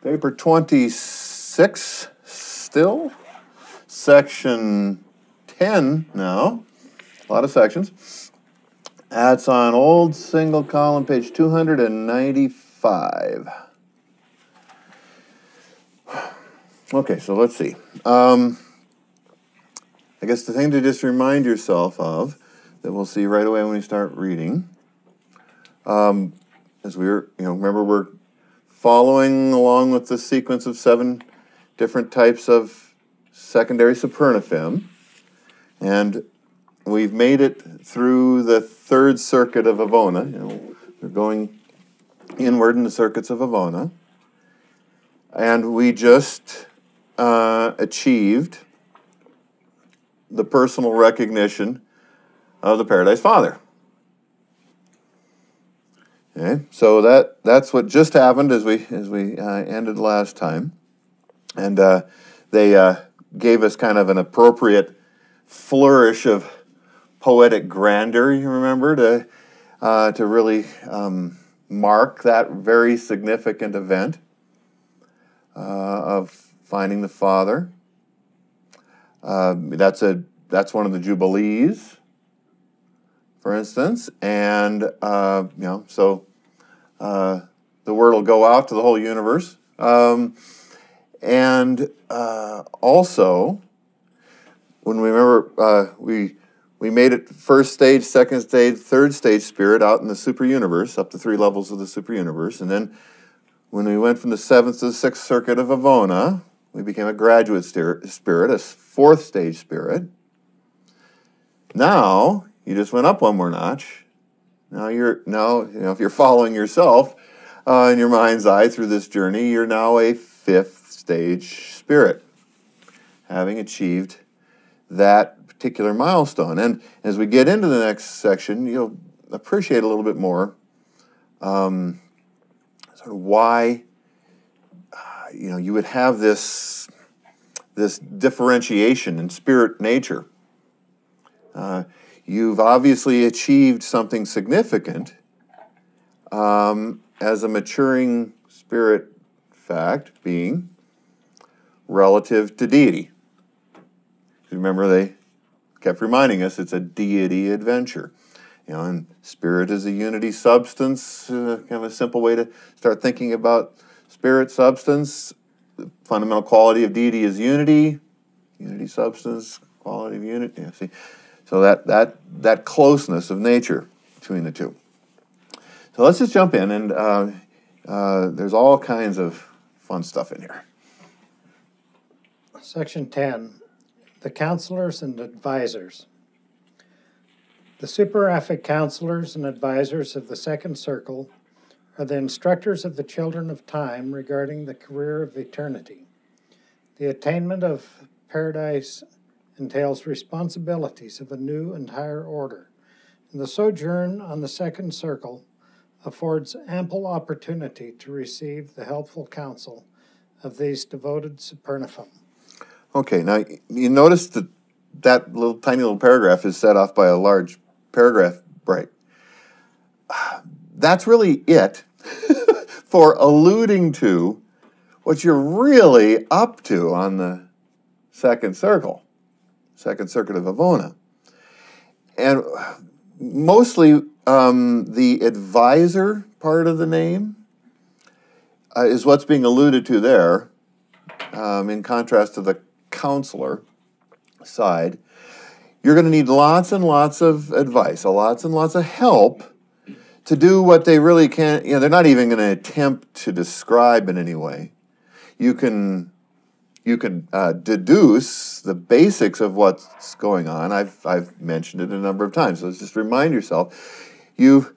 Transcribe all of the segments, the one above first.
Paper 26 still. Section 10 now. A lot of sections. That's on old single column, page 295. Okay, so let's see. I guess the thing to just remind yourself of, that we'll see right away when we start reading, as we're, remember we're following along with the sequence of 7 different types of secondary supernifim, and we've made it through the 3rd circuit of Avona. We're going inward in the circuits of Avona, and we just achieved the personal recognition of the Paradise Father. Okay, so that's what just happened as we ended last time, and they gave us kind of an appropriate flourish of poetic grandeur. You remember to really mark that very significant event of finding the Father. That's one of the Jubilees, for instance, and so the word will go out to the whole universe, and also when we remember we made it 1st stage, 2nd stage, 3rd stage spirit out in the super universe, up to 3 levels of the super universe, and then when we went from the 7th to the 6th circuit of Avona, we became a graduate spirit, a 4th stage spirit. Now you just went up one more notch. Now if you're following yourself in your mind's eye through this journey, you're now a 5th stage spirit, having achieved that particular milestone. And as we get into the next section, you'll appreciate a little bit more sort of why you would have this differentiation in spirit nature. You've obviously achieved something significant as a maturing spirit fact, being relative to deity. Remember, they kept reminding us it's a deity adventure. And spirit is a unity substance, kind of a simple way to start thinking about spirit substance. The fundamental quality of deity is unity. Unity substance, quality of unity. Yeah, see, so that closeness of nature between the two. So let's just jump in, and there's all kinds of fun stuff in here. Section 10, the counselors and advisors. The superaphic counselors and advisors of the 2nd circle are the instructors of the children of time regarding the career of eternity. The attainment of paradise entails responsibilities of a new and higher order, and the sojourn on the 2nd circle affords ample opportunity to receive the helpful counsel of these devoted supernifim. Okay, now you notice that little tiny little paragraph is set off by a large paragraph break. That's really it for alluding to what you're really up to on the 2nd circle, 2nd circuit of Avona. And mostly the advisor part of the name is what's being alluded to there, in contrast to the counselor side. You're going to need lots and lots of advice, lots and lots of help to do what they really can't. They're not even going to attempt to describe in any way. You can deduce the basics of what's going on. I've mentioned it a number of times. So just remind yourself, you're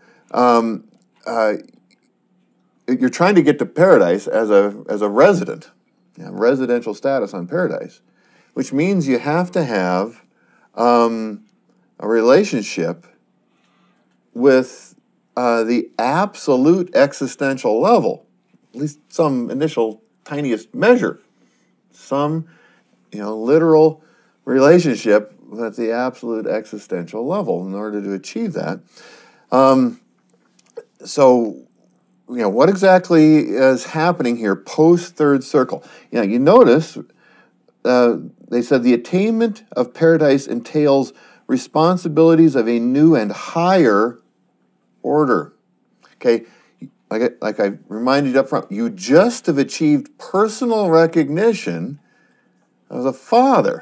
trying to get to paradise as a resident, residential status on paradise, which means you have to have a relationship with the absolute existential level, at least some initial tiniest measure, some literal relationship at the absolute existential level in order to achieve that. So what exactly is happening here post third circle? You notice they said the attainment of paradise entails responsibilities of a new and higher order. Okay, like I reminded you up front, you just have achieved personal recognition of the Father.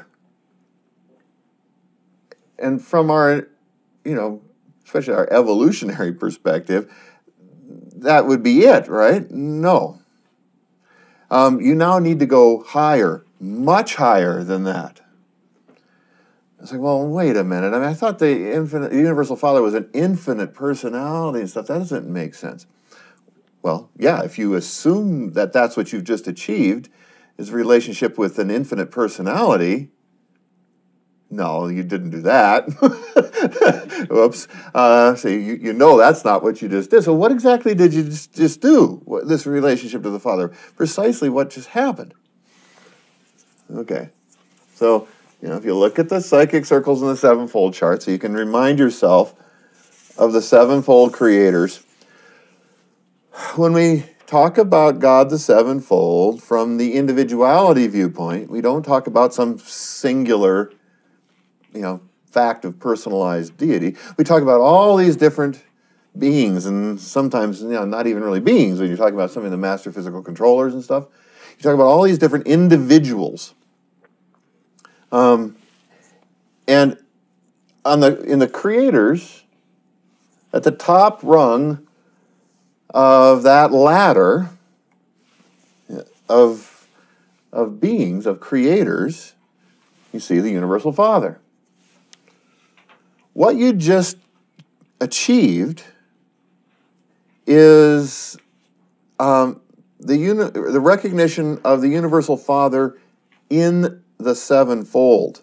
And from our, especially our evolutionary perspective, that would be it, right? No. You now need to go higher, much higher than that. It's like, well, wait a minute. I thought the universal Father was an infinite personality and stuff. That doesn't make sense. Well, yeah, if you assume that that's what you've just achieved, is a relationship with an infinite personality. No, you didn't do that. Whoops. So you know that's not what you just did. So what exactly did you just do, this relationship to the Father? Precisely what just happened. Okay. So, if you look at the psychic circles in the sevenfold chart, so you can remind yourself of the sevenfold creators. When we talk about God the sevenfold from the individuality viewpoint, we don't talk about some singular fact of personalized deity. We talk about all these different beings, and sometimes, not even really beings, when you're talking about some of the master physical controllers and stuff. You talk about all these different individuals. And in the creators, at the top rung of that ladder of beings, of creators, you see the universal Father. What you just achieved is the recognition of the universal Father in the sevenfold.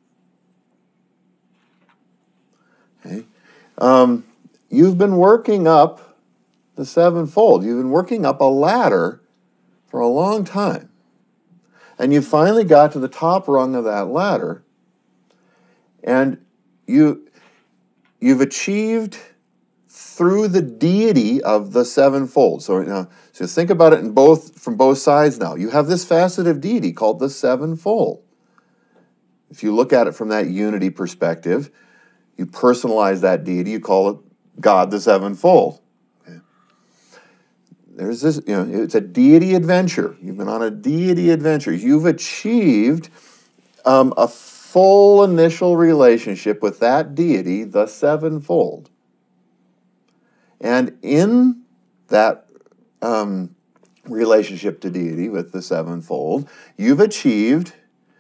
Okay. You've been working up the sevenfold. You've been working up a ladder for a long time. And you finally got to the top rung of that ladder, and you've achieved through the deity of the sevenfold. So think about it from both sides now. You have this facet of deity called the sevenfold. If you look at it from that unity perspective, you personalize that deity, you call it God the sevenfold. Okay. There's this, it's a deity adventure. You've been on a deity adventure. You've achieved a full initial relationship with that deity, the sevenfold. And in that relationship to deity with the sevenfold, you've achieved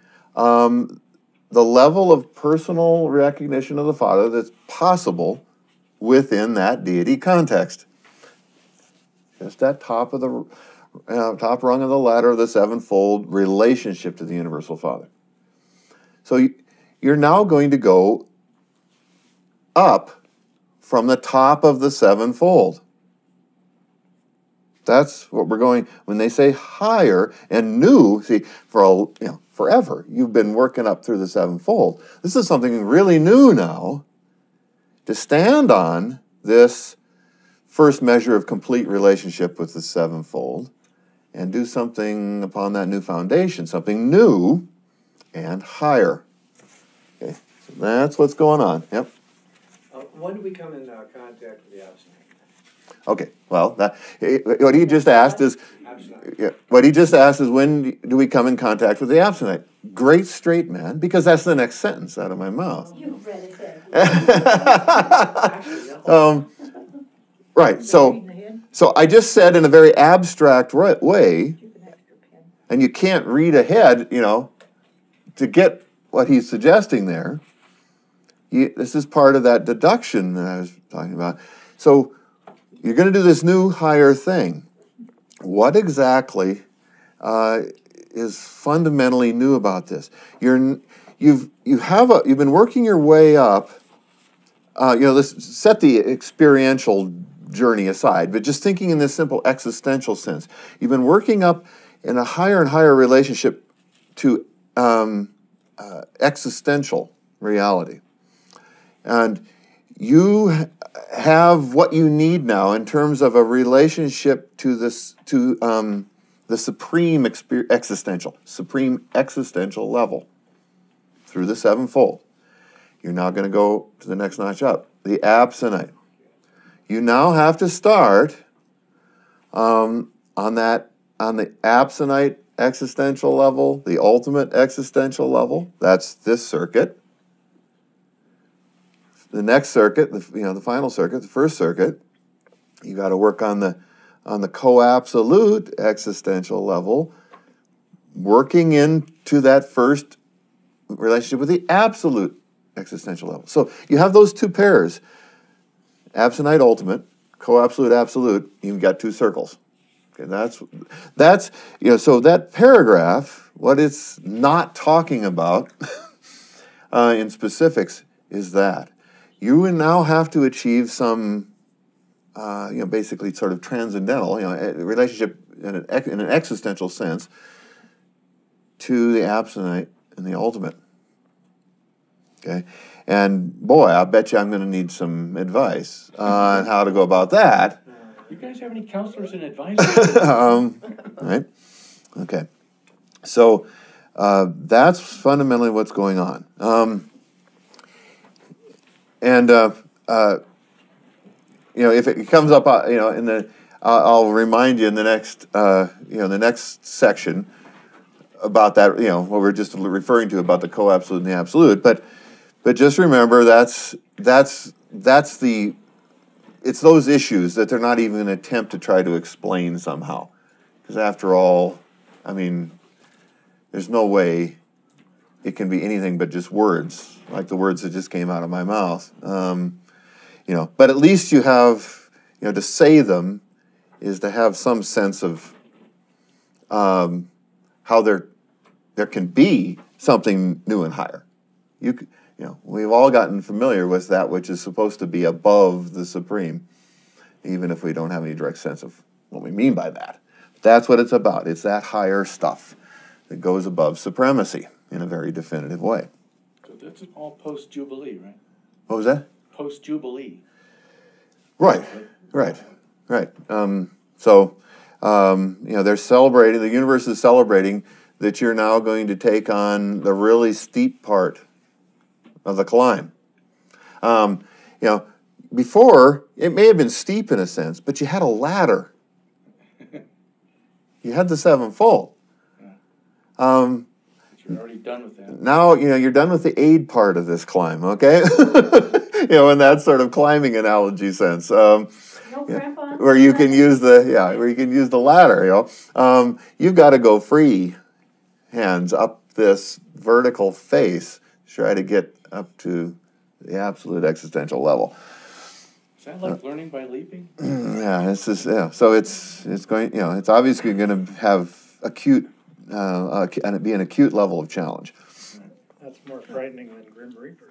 the level of personal recognition of the Father that's possible within that deity context. Just that top rung of the ladder of the sevenfold relationship to the universal Father. So you're now going to go up from the top of the sevenfold. That's what we're going, when they say higher and new, see, forever, you've been working up through the sevenfold. This is something really new now, to stand on this first measure of complete relationship with the sevenfold and do something upon that new foundation, something new and higher. Okay, so that's what's going on. Yep. When do we come in contact with the absent? Okay, well, what he just asked is, when do we come in contact with the absent? Great straight man, because that's the next sentence out of my mouth. You read it there. Right, so I just said in a very abstract way, and you can't read ahead, to get what he's suggesting there. This is part of that deduction that I was talking about. So you're going to do this new higher thing. What exactly is fundamentally new about this? You've been working your way up. Let's set the experiential journey aside, but just thinking in this simple existential sense, you've been working up in a higher and higher relationship to existential reality. And you have what you need now in terms of a relationship to this the supreme existential level through the sevenfold. You're now going to go to the next notch up, the absonite. You now have to start on the absonite existential level, the ultimate existential level. That's this circuit. The next circuit, the final circuit, the first circuit, you got to work on the co-absolute existential level, working into that first relationship with the absolute existential level. So you have those two pairs, absonite ultimate, co-absolute absolute. You've got two circles. Okay, that's so that paragraph, what it's not talking about in specifics is that you now have to achieve some, basically sort of transcendental, relationship in an existential sense to the absonite and the ultimate. Okay, and boy, I bet you I'm going to need some advice on how to go about that. You guys have any counselors and advisors? Right. Okay. So that's fundamentally what's going on. If it comes up, I'll remind you in the next section about that. What we're just referring to about the co-absolute and the absolute. But just remember it's those issues that they're not even going to attempt to try to explain somehow, because after all, there's no way it can be anything but just words, like the words that just came out of my mouth. But at least you have, to say them is to have some sense of how there can be something new and higher. We've all gotten familiar with that which is supposed to be above the supreme, even if we don't have any direct sense of what we mean by that. That's what it's about. It's that higher stuff that goes above supremacy in a very definitive way. So that's all post-Jubilee, right? What was that? Post-Jubilee. Right. They're celebrating, the universe is celebrating that you're now going to take on the really steep part of the climb. Before, it may have been steep in a sense, but you had a ladder. You had the sevenfold. But you're already done with that. Now, you're done with the aid part of this climb, okay? In that sort of climbing analogy sense. Where you can use the ladder, you've got to go free hands up this vertical face to try to get up to the absolute existential level. Is that like learning by leaping? So it's going, it's obviously going to have acute, and be an acute level of challenge. That's more frightening than Grim Reaper.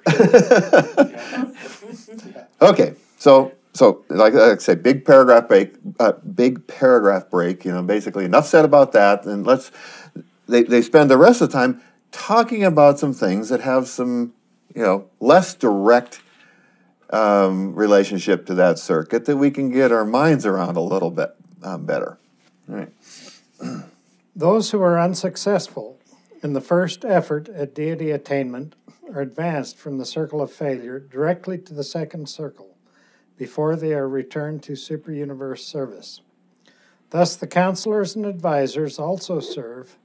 Okay, so like I say, big paragraph break. Basically enough said about that. And they spend the rest of the time talking about some things that have some, less direct relationship to that circuit that we can get our minds around a little bit better. All right. Those who are unsuccessful in the first effort at deity attainment are advanced from the circle of failure directly to the second circle before they are returned to super-universe service. Thus, the counselors and advisors also serve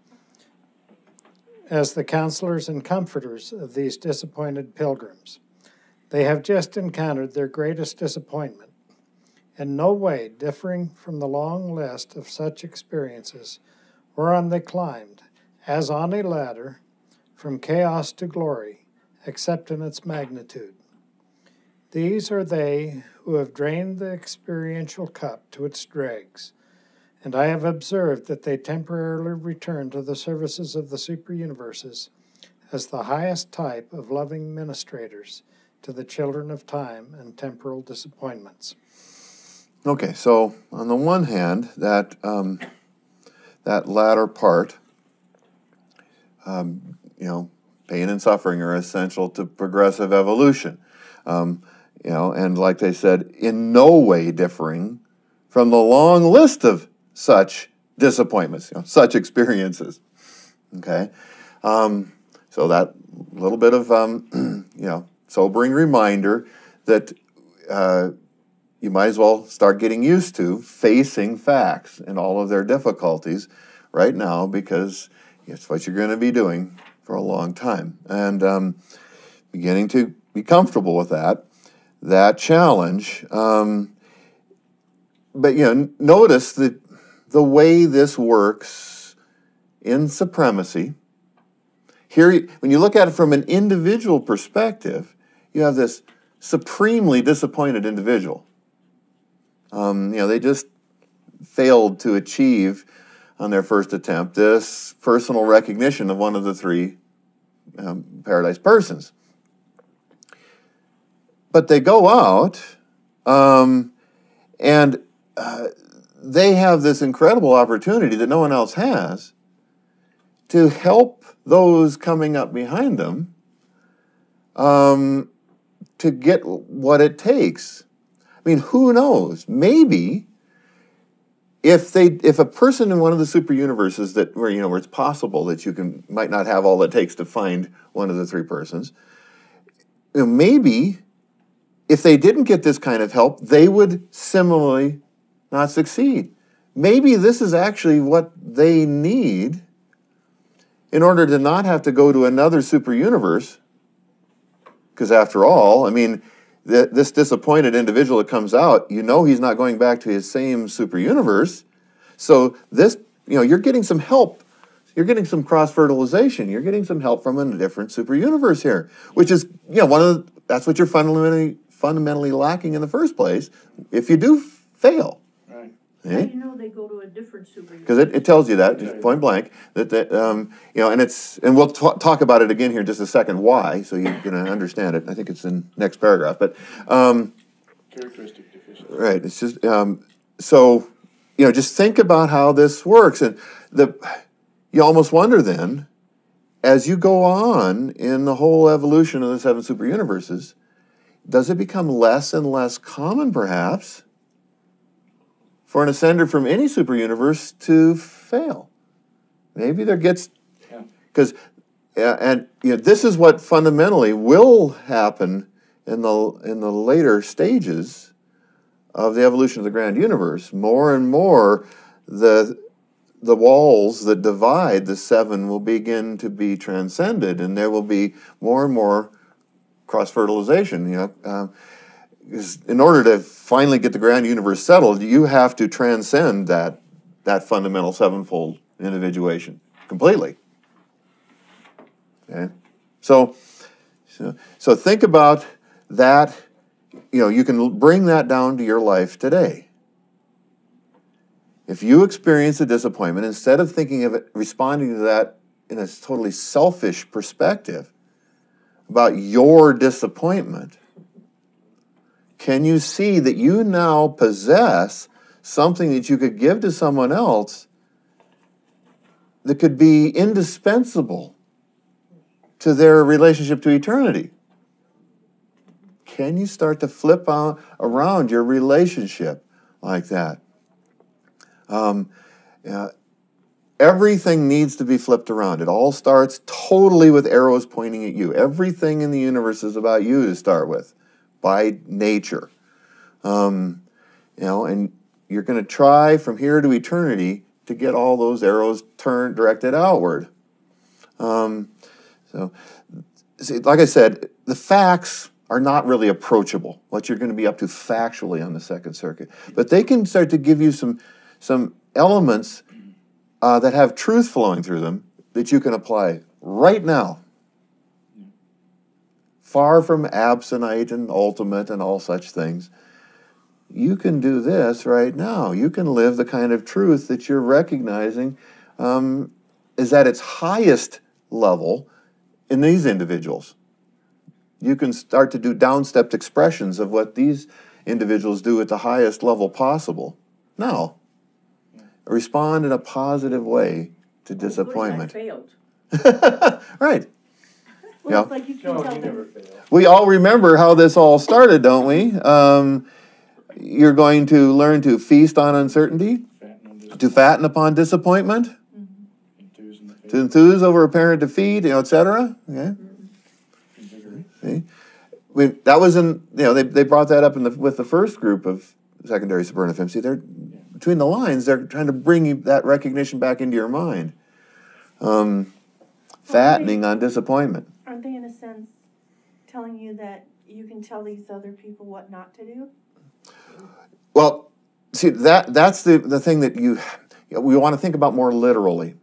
as the counselors and comforters of these disappointed pilgrims. They have just encountered their greatest disappointment, in no way differing from the long list of such experiences whereon they climbed, as on a ladder, from chaos to glory, except in its magnitude. These are they who have drained the experiential cup to its dregs, and I have observed that they temporarily return to the services of the super-universes as the highest type of loving ministrators to the children of time and temporal disappointments. Okay, so on the one hand, that latter part, pain and suffering are essential to progressive evolution. and like they said, in no way differing from the long list of such disappointments, such experiences. Okay, so that little bit of sobering reminder that you might as well start getting used to facing facts and all of their difficulties right now, because it's what you're going to be doing for a long time, and beginning to be comfortable with that challenge. But notice that the way this works in supremacy. Here, when you look at it from an individual perspective, you have this supremely disappointed individual. They just failed to achieve on their first attempt this personal recognition of one of the three paradise persons. But they go out and they have this incredible opportunity that no one else has to help those coming up behind them to get what it takes. I mean, who knows? Maybe if a person in one of the super universes where it's possible that you might not have all it takes to find one of the three persons, maybe if they didn't get this kind of help, they would similarly not succeed. Maybe this is actually what they need in order to not have to go to another super universe. Because after all, I mean, this disappointed individual that comes out, he's not going back to his same super universe. So this, you're getting some help. You're getting some cross-fertilization. You're getting some help from a different super universe here, which is, that's what you're fundamentally lacking in the first place if you do fail. Right. How do you know they go to a different super? Because it tells you that, just point blank, that and we'll talk about it again here in just a second, why, so you're going to understand it. I think it's in next paragraph, but characteristic deficiency. Right. It's just so just think about how this works, and you almost wonder then, as you go on in the whole evolution of the seven super universes, does it become less and less common, perhaps, for an ascender from any super universe to fail? Maybe there gets, because this is what fundamentally will happen in the later stages of the evolution of the grand universe. More and more, the walls that divide the seven will begin to be transcended, and there will be more and more cross-fertilization. In order to finally get the grand universe settled, you have to transcend that fundamental sevenfold individuation completely. Okay, so think about that. You can bring that down to your life today. If you experience a disappointment, instead of thinking of it, responding to that in a totally selfish perspective about your disappointment, can you see that you now possess something that you could give to someone else that could be indispensable to their relationship to eternity? Can you start to flip around your relationship like that? Everything needs to be flipped around. It all starts totally with arrows pointing at you. Everything in the universe is about you to start with, by nature. And you're going to try from here to eternity to get all those arrows directed outward. See, like I said, the facts are not really approachable, what you're going to be up to factually on the Second Circuit. But they can start to give you some elements that have truth flowing through them that you can apply right now. Far from absonite and ultimate and all such things. You can do this right now. You can live the kind of truth that you're recognizing is at its highest level in these individuals. You can start to do downstepped expressions of what these individuals do at the highest level possible. Now, respond in a positive way to disappointment. I failed. Right. Well, Yeah. it's like you can No, tell you never them, fail. We all remember how this all started, don't we? You're going to learn to feast on uncertainty, to fatten upon disappointment, to enthuse over apparent defeat, etc. Okay. See, that was in, they brought that up with the first group of secondary suburniform. See, they're between the lines. They're trying to bring you that recognition back into your mind. Fattening on disappointment. Aren't they, in a sense, telling you that you can tell these other people what not to do? Well, see, that's the thing that we want to think about more literally.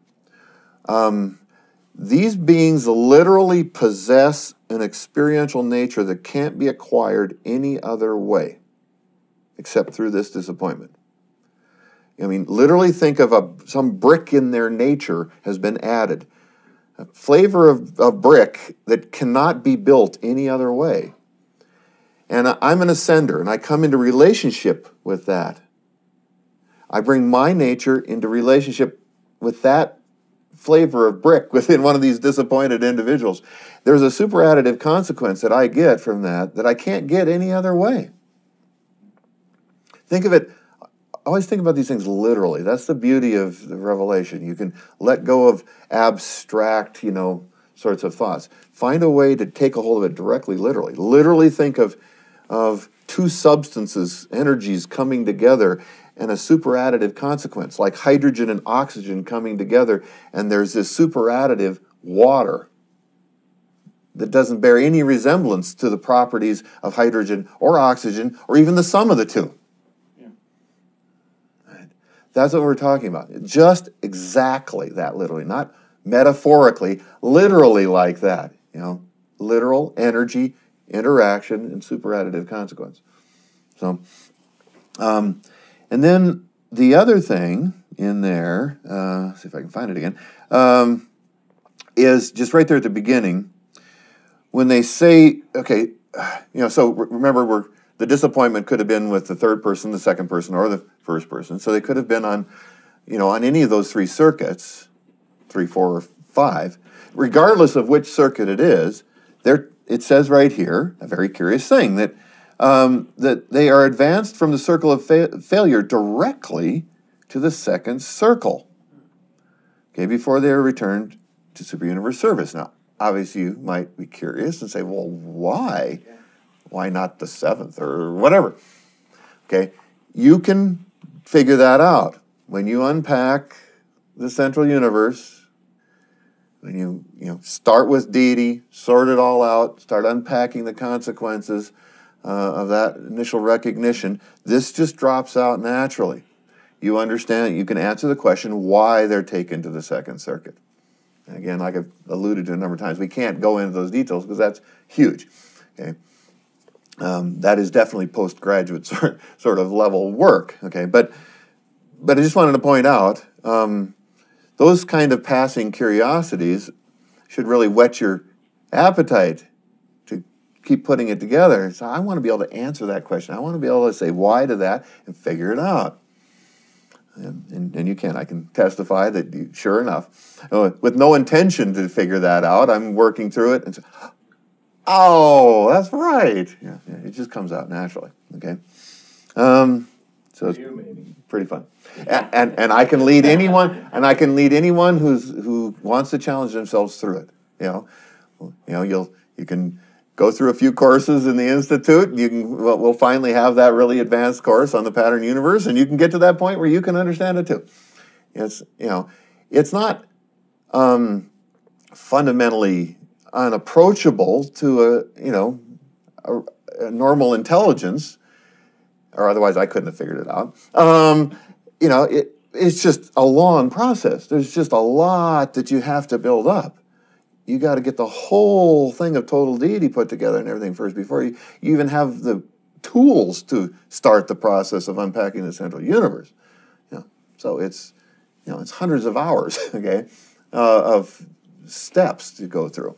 These beings literally possess an experiential nature that can't be acquired any other way except through this disappointment. I mean, literally think of some brick in their nature has been added. A flavor of brick that cannot be built any other way. And I'm an ascender, and I come into relationship with that. I bring my nature into relationship with that flavor of brick within one of these disappointed individuals. There's a superadditive consequence that I get from that I can't get any other way. Think of it, always think about these things literally. That's the beauty of the revelation. You can let go of abstract, sorts of thoughts. Find a way to take a hold of it directly, literally. Literally think of two substances, energies coming together and a superadditive consequence, like hydrogen and oxygen coming together, and there's this superadditive water that doesn't bear any resemblance to the properties of hydrogen or oxygen or even the sum of the two. That's what we're talking about. Just exactly that, literally, not metaphorically, literally like that. Literal energy, interaction, and superadditive consequence. So, and then the other thing in there, see if I can find it again, is just right there at the beginning, when they say, okay, so remember the disappointment could have been with the third person, the second person, or the first person. So they could have been on any of those three circuits, 3, 4, or 5. Regardless of which circuit it is, it says right here a very curious thing, that they are advanced from the circle of failure directly to the second circle, okay, before they are returned to superuniverse service. Now, obviously, you might be curious and say, well, why? Why not the 7th or whatever? Okay, you can figure that out. When you unpack the central universe, when you start with deity, sort it all out, start unpacking the consequences of that initial recognition, this just drops out naturally. You understand, you can answer the question why they're taken to the second circuit. And again, like I've alluded to a number of times, we can't go into those details because that's huge. Okay. That is definitely postgraduate sort of level work, okay? But I just wanted to point out, those kind of passing curiosities should really whet your appetite to keep putting it together. So I want to be able to answer that question. I want to be able to say why to that and figure it out. And you can. I can testify that, sure enough, with no intention to figure that out, I'm working through it and say, oh, that's right. Yeah, it just comes out naturally. Okay, so it's pretty fun, and I can lead anyone, who wants to challenge themselves through it. You can go through a few courses in the institute. We'll finally have that really advanced course on the pattern universe, and you can get to that point where you can understand it too. It's not fundamentally unapproachable to a normal intelligence, or otherwise I couldn't have figured it out. It's just a long process. There's just a lot that you have to build up. You got to get the whole thing of total deity put together and everything first before you even have the tools to start the process of unpacking the central universe. So it's hundreds of hours, okay, of steps to go through.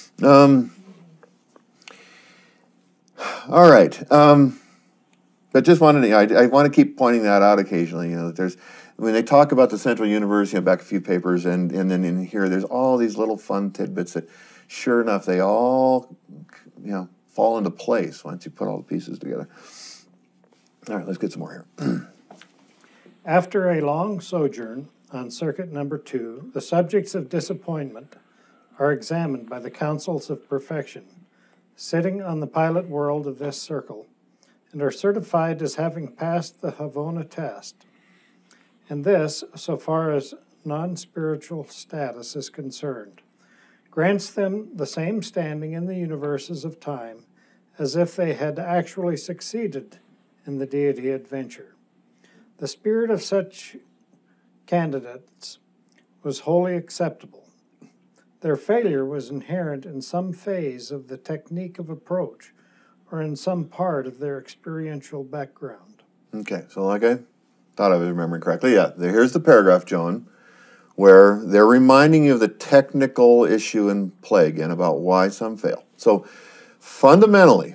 All right. But just wanted to, I want to keep pointing that out occasionally. That when they talk about the central universe, back a few papers, and then in here, there's all these little fun tidbits that, sure enough, they all, fall into place once you put all the pieces together. All right, let's get some more here. After a long sojourn on circuit number 2, the subjects of disappointment are examined by the councils of perfection, sitting on the pilot world of this circle, and are certified as having passed the Havona test. And this, so far as non-spiritual status is concerned, grants them the same standing in the universes of time as if they had actually succeeded in the deity adventure. The spirit of such candidates was wholly acceptable. Their failure was inherent in some phase of the technique of approach or in some part of their experiential background. Okay, so like I thought I was remembering correctly, here's the paragraph, Joan, where they're reminding you of the technical issue in play again about why some fail. So fundamentally,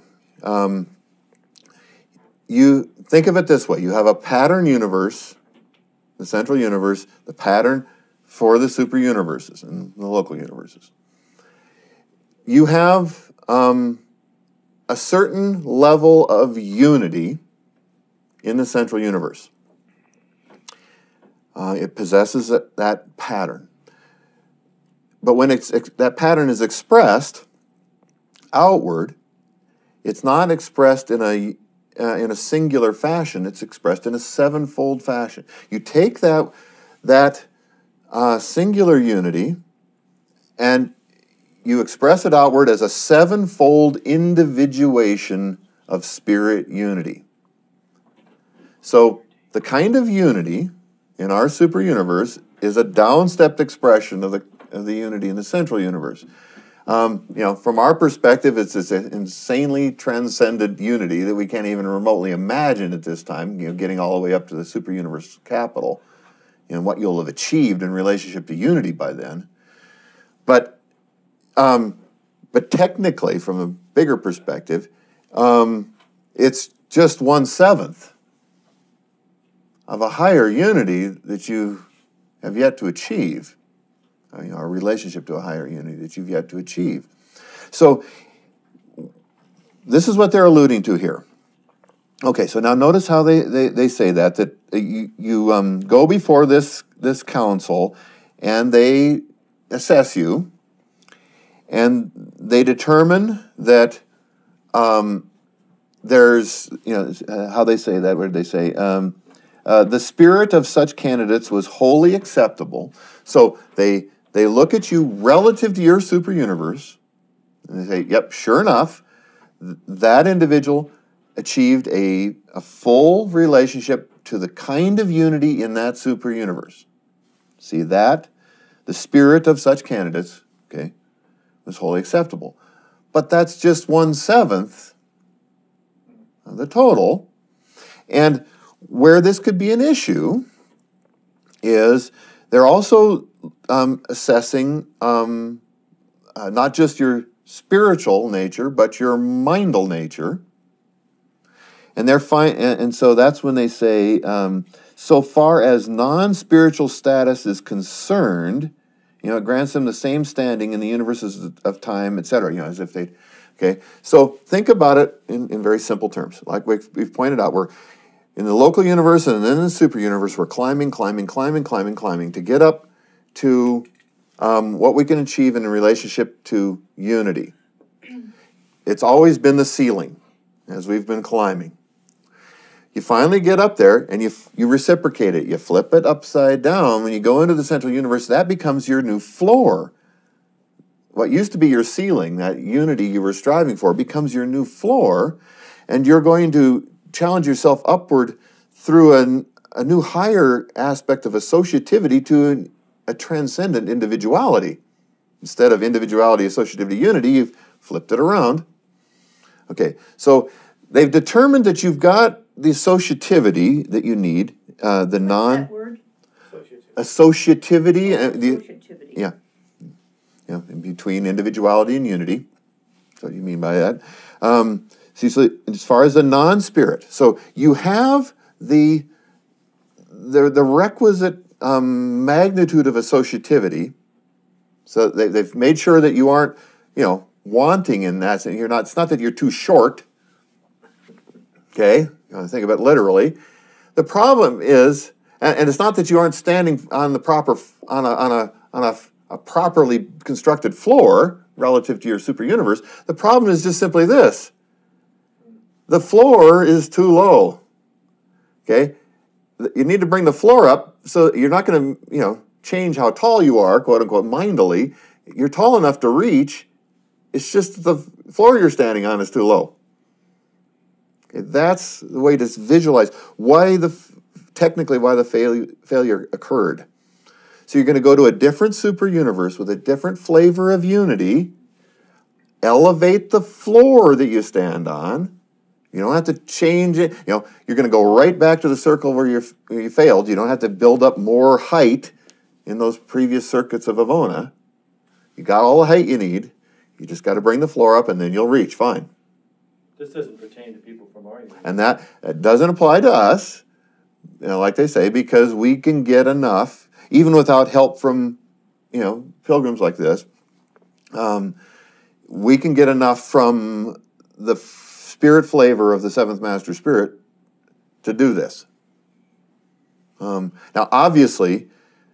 you think of it this way. You have a pattern universe, the central universe, the pattern for the super universes and the local universes. You have a certain level of unity in the central universe. It possesses that pattern. But when that pattern is expressed outward, it's not expressed in a singular fashion. It's expressed in a sevenfold fashion. You take that singular unity and you express it outward as a sevenfold individuation of spirit unity. So the kind of unity in our super universe is a downstepped expression of the unity in the central universe. From our perspective, it's this insanely transcendent unity that we can't even remotely imagine at this time, getting all the way up to the super universe capital, and what you'll have achieved in relationship to unity by then. But technically, from a bigger perspective, it's just 1/7 of a higher unity that you have yet to achieve. A relationship to a higher unity that you've yet to achieve. So this is what they're alluding to here. Okay, so now notice how they say that you go before this council and they assess you and they determine that there's, how they say that, what did they say? The spirit of such candidates was wholly acceptable. So they look at you relative to your super universe, and they say, yep, sure enough, that individual achieved a full relationship to the kind of unity in that super universe. See that? The spirit of such candidates, okay, was wholly acceptable. But that's just 1/7 of the total. And where this could be an issue is they're also assessing not just your spiritual nature, but your mindal nature. And and so that's when they say, so far as non-spiritual status is concerned, it grants them the same standing in the universes of time, etc. As if they, okay. So think about it in very simple terms. Like we've pointed out, we're in the local universe and then in the super universe, we're climbing to get up to what we can achieve in relationship to unity. It's always been the ceiling as we've been climbing. You finally get up there and you reciprocate it. You flip it upside down. When you go into the central universe, that becomes your new floor. What used to be your ceiling, that unity you were striving for, becomes your new floor. And you're going to challenge yourself upward through a new higher aspect of associativity to a transcendent individuality. Instead of individuality, associativity, unity, you've flipped it around. Okay, so they've determined that you've got the associativity that you need, the non... That word? Associativity. Associativity. Yeah, in between individuality and unity. That's what you mean by that. So as far as the non-spirit, so you have the the requisite magnitude of associativity. So they've made sure that you aren't, wanting in that. You're not. It's not that you're too short. Okay, you want to think of it literally. The problem is, and it's not that you aren't standing on the proper on a properly constructed floor relative to your super universe. The problem is just simply this: the floor is too low. Okay, you need to bring the floor up so you're not going to, change how tall you are, quote unquote, mindily. You're tall enough to reach. It's just the floor you're standing on is too low. Okay, that's the way to visualize why the failure occurred. So you're going to go to a different super universe with a different flavor of unity, elevate the floor that you stand on. You don't have to change it. You're going to go right back to the circle where you failed. You don't have to build up more height in those previous circuits of Avona. You got all the height you need. You just got to bring the floor up and then you'll reach. Fine. This doesn't pertain to people from our universe. And that doesn't apply to us, like they say, because we can get enough, even without help from, pilgrims like this. We can get enough from the spirit flavor of the seventh master spirit to do this. Now, obviously,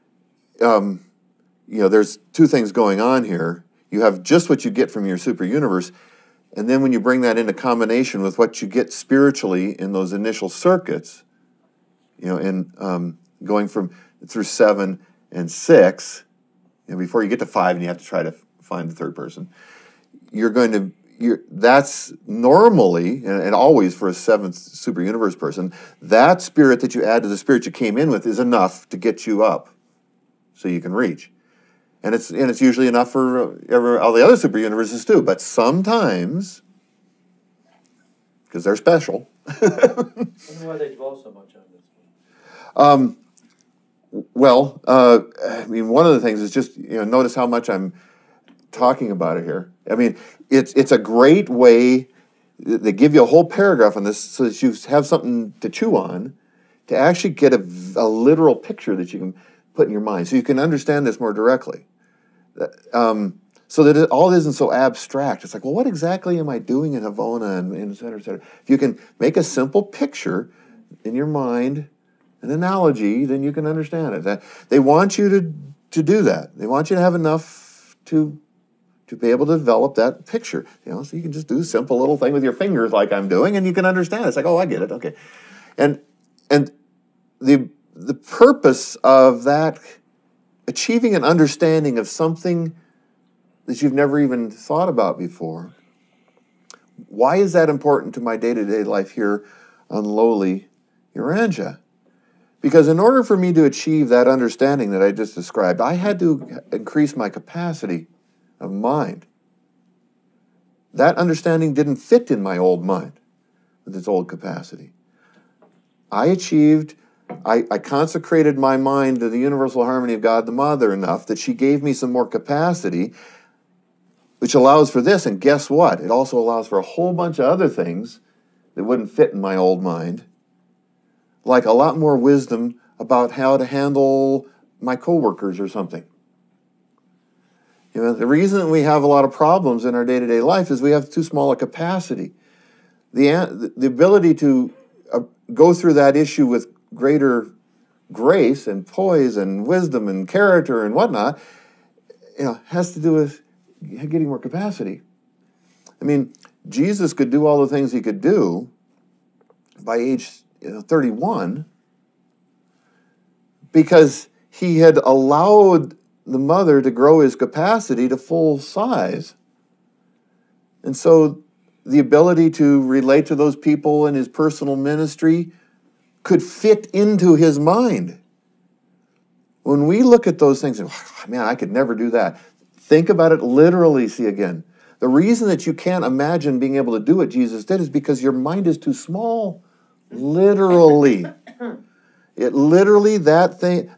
there's two things going on here. You have just what you get from your super universe, and then when you bring that into combination with what you get spiritually in those initial circuits, in going through 7 and 6, before you get to 5 and you have to try to find the third person, that's normally, and always for a seventh super universe person, that spirit that you add to the spirit you came in with is enough to get you up so you can reach. And it's usually enough for all the other super universes too. But sometimes, because they're special. I wonder why they dwell so much on this one. One of the things is just, notice how much I'm talking about it here. It's a great way. They give you a whole paragraph on this so that you have something to chew on, to actually get a literal picture that you can put in your mind, so you can understand this more directly. So that it all isn't so abstract. It's like, well, what exactly am I doing in Havona, and et cetera, et cetera. If you can make a simple picture in your mind, an analogy, then you can understand it. They want you to do that. They want you to have enough to be able to develop that picture. So you can just do a simple little thing with your fingers like I'm doing, and you can understand it. It's like, oh, I get it. Okay. And the purpose of that, achieving an understanding of something that you've never even thought about before. Why is that important to my day-to-day life here on lowly Urantia? Because in order for me to achieve that understanding that I just described, I had to increase my capacity of mind. That understanding didn't fit in my old mind with its old capacity. I consecrated my mind to the universal harmony of God the Mother enough that she gave me some more capacity, which allows for this. And guess what? It also allows for a whole bunch of other things that wouldn't fit in my old mind, like a lot more wisdom about how to handle my coworkers or something. The reason we have a lot of problems in our day-to-day life is we have too small a capacity. The ability to go through that issue with greater grace and poise and wisdom and character and whatnot, has to do with getting more capacity. Jesus could do all the things he could do by age 31 because he had allowed the mother to grow his capacity to full size. And so the ability to relate to those people in his personal ministry could fit into his mind. When we look at those things, man, I could never do that. Think about it literally, see again. The reason that you can't imagine being able to do what Jesus did is because your mind is too small. Literally. It literally, that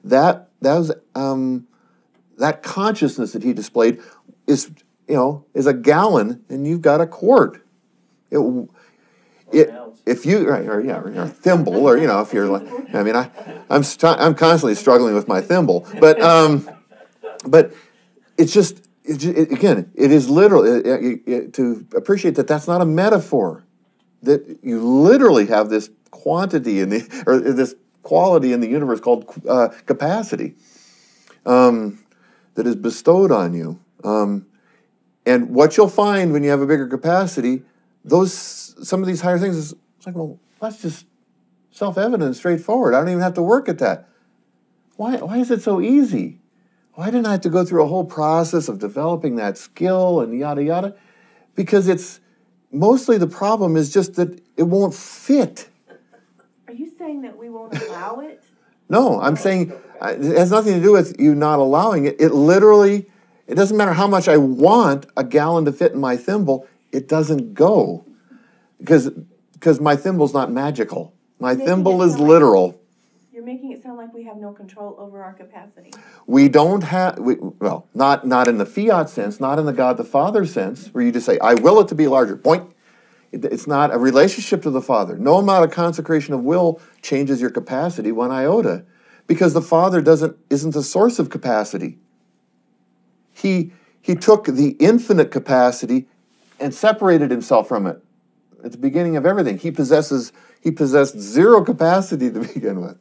consciousness that he displayed is a gallon and you've got a quart. if you or a thimble, or if you're like, I mean, I'm constantly struggling with my thimble, but again, it is literal to appreciate that that's not a metaphor, that you literally have this quantity or this quality in the universe called capacity that is bestowed on you. And what you'll find when you have a bigger capacity, some of these higher things, it's like, well, that's just self-evident and straightforward. I don't even have to work at that. Why is it so easy? Why didn't I have to go through a whole process of developing that skill and yada, yada? Because it's mostly the problem is just that it won't fit. Are you saying that we won't allow it? No, I'm saying it has nothing to do with you not allowing it. It literally, it doesn't matter how much I want a gallon to fit in my thimble, it doesn't go. Because my thimble's not magical. My thimble is literal. You're making it sound like we have no control over our capacity. We don't have, well, not in the fiat sense, not in the God the Father sense, where you just say, I will it to be larger. Point. It's not a relationship to the Father. No amount of consecration of will changes your capacity one iota, because the Father isn't the source of capacity. He took the infinite capacity and separated himself from it at the beginning of everything. He possessed zero capacity to begin with.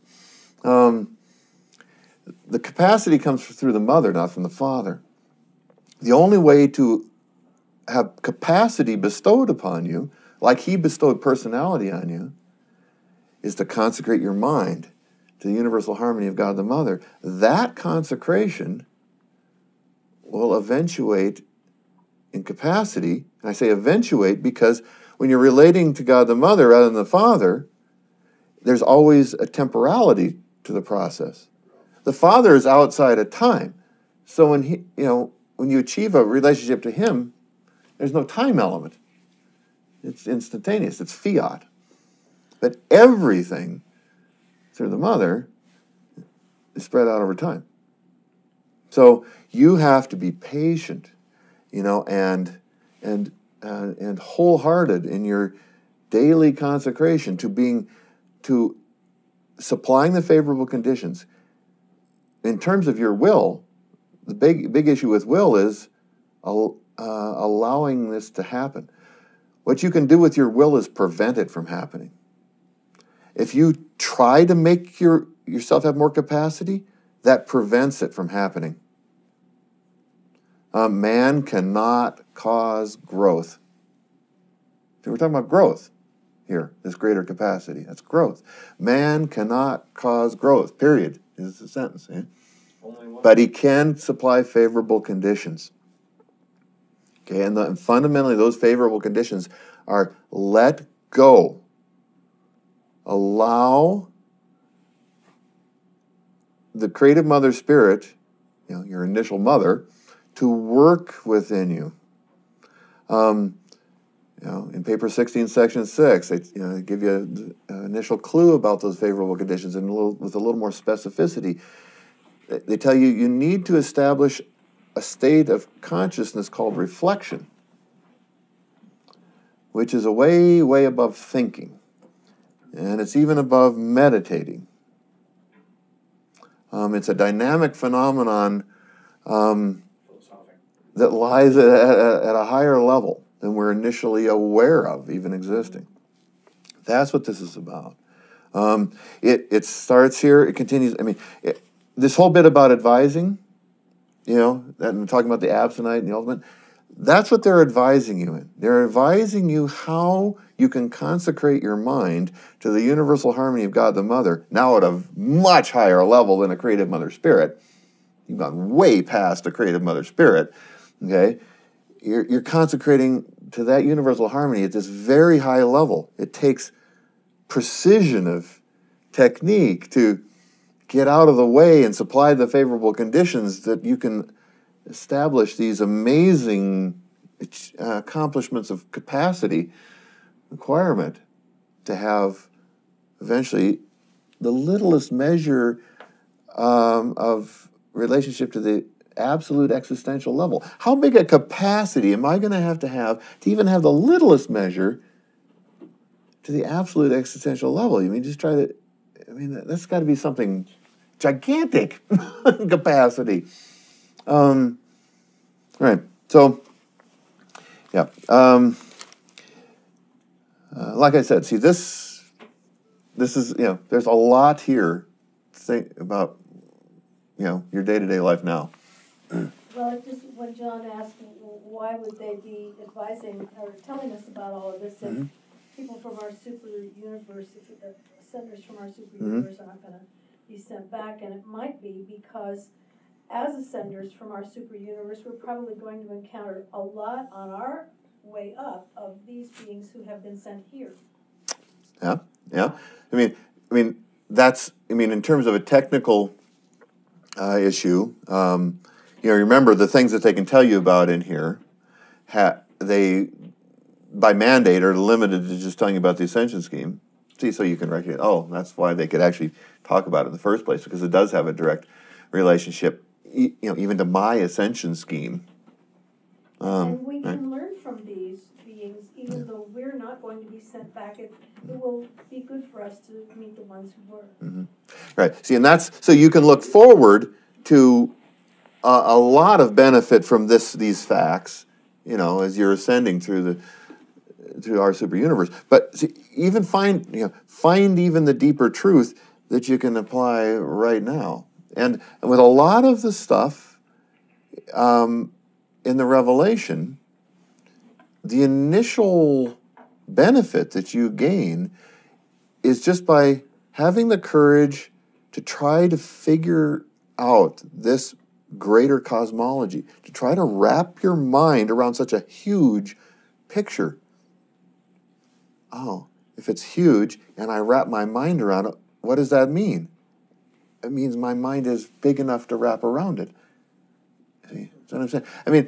The capacity comes through the mother, not from the Father. The only way to have capacity bestowed upon you, like he bestowed personality on you, is to consecrate your mind to the universal harmony of God the Mother. That consecration will eventuate in capacity. And I say eventuate because when you're relating to God the Mother rather than the Father, there's always a temporality to the process. The Father is outside of time. So when you achieve a relationship to him, there's no time element. It's instantaneous. It's fiat. But everything through the Mother is spread out over time. So you have to be patient, and wholehearted in your daily consecration to supplying the favorable conditions. In terms of your will, the big issue with will is allowing this to happen. What you can do with your will is prevent it from happening. If you try to make yourself have more capacity, that prevents it from happening. Man cannot cause growth. So we're talking about growth here, this greater capacity. That's growth. Man cannot cause growth, period, is the sentence. Eh? But he can supply favorable conditions. Okay, and fundamentally those favorable conditions are let go. Allow the creative mother spirit, your initial mother, to work within you. In paper 16, section 6, they give you an initial clue about those favorable conditions and with a little more specificity. They tell you you need to establish a state of consciousness called reflection, which is way, way above thinking. And it's even above meditating. It's a dynamic phenomenon that lies at a higher level than we're initially aware of even existing. That's what this is about. It starts here, it continues. This whole bit about advising, and I'm talking about the absentite and the ultimate, that's what they're advising you in. They're advising you how you can consecrate your mind to the universal harmony of God the Mother, now at a much higher level than a creative mother spirit. You've gone way past the creative mother spirit, okay? You're consecrating to that universal harmony at this very high level. It takes precision of technique to get out of the way and supply the favorable conditions that you can establish these amazing accomplishments of capacity requirement to have eventually the littlest measure of relationship to the absolute existential level. How big a capacity am I going to have to even have the littlest measure to the absolute existential level. I mean, just try to, I mean, that's got to be something gigantic capacity. Right. So, yeah. Like I said, see, this is, there's a lot here to think about, your day-to-day life now. Well, it just, when John asked, why would they be advising or telling us about all of this, if people from our super universe, if senders from our super universe are not going to be sent back, and it might be because as ascenders from our super universe, we're probably going to encounter a lot on our way up of these beings who have been sent here. Yeah, yeah. I mean, that's, in terms of a technical issue, remember the things that they can tell you about in here, they, by mandate, are limited to just telling you about the ascension scheme. See, so you can recognize, that's why they could actually talk about it in the first place, because it does have a direct relationship, even to my ascension scheme. And we can learn from these beings, even though we're not going to be sent back. It will be good for us to meet the ones who were. Right. See, and that's, so you can look forward to a lot of benefit from these facts, as you're ascending through our super universe. But see, even find even the deeper truth that you can apply right now. And with a lot of the stuff in the revelation, the initial benefit that you gain is just by having the courage to try to figure out this greater cosmology, to try to wrap your mind around such a huge picture. Oh, if it's huge and I wrap my mind around it, what does that mean? It means my mind is big enough to wrap around it. See, that's what I'm saying.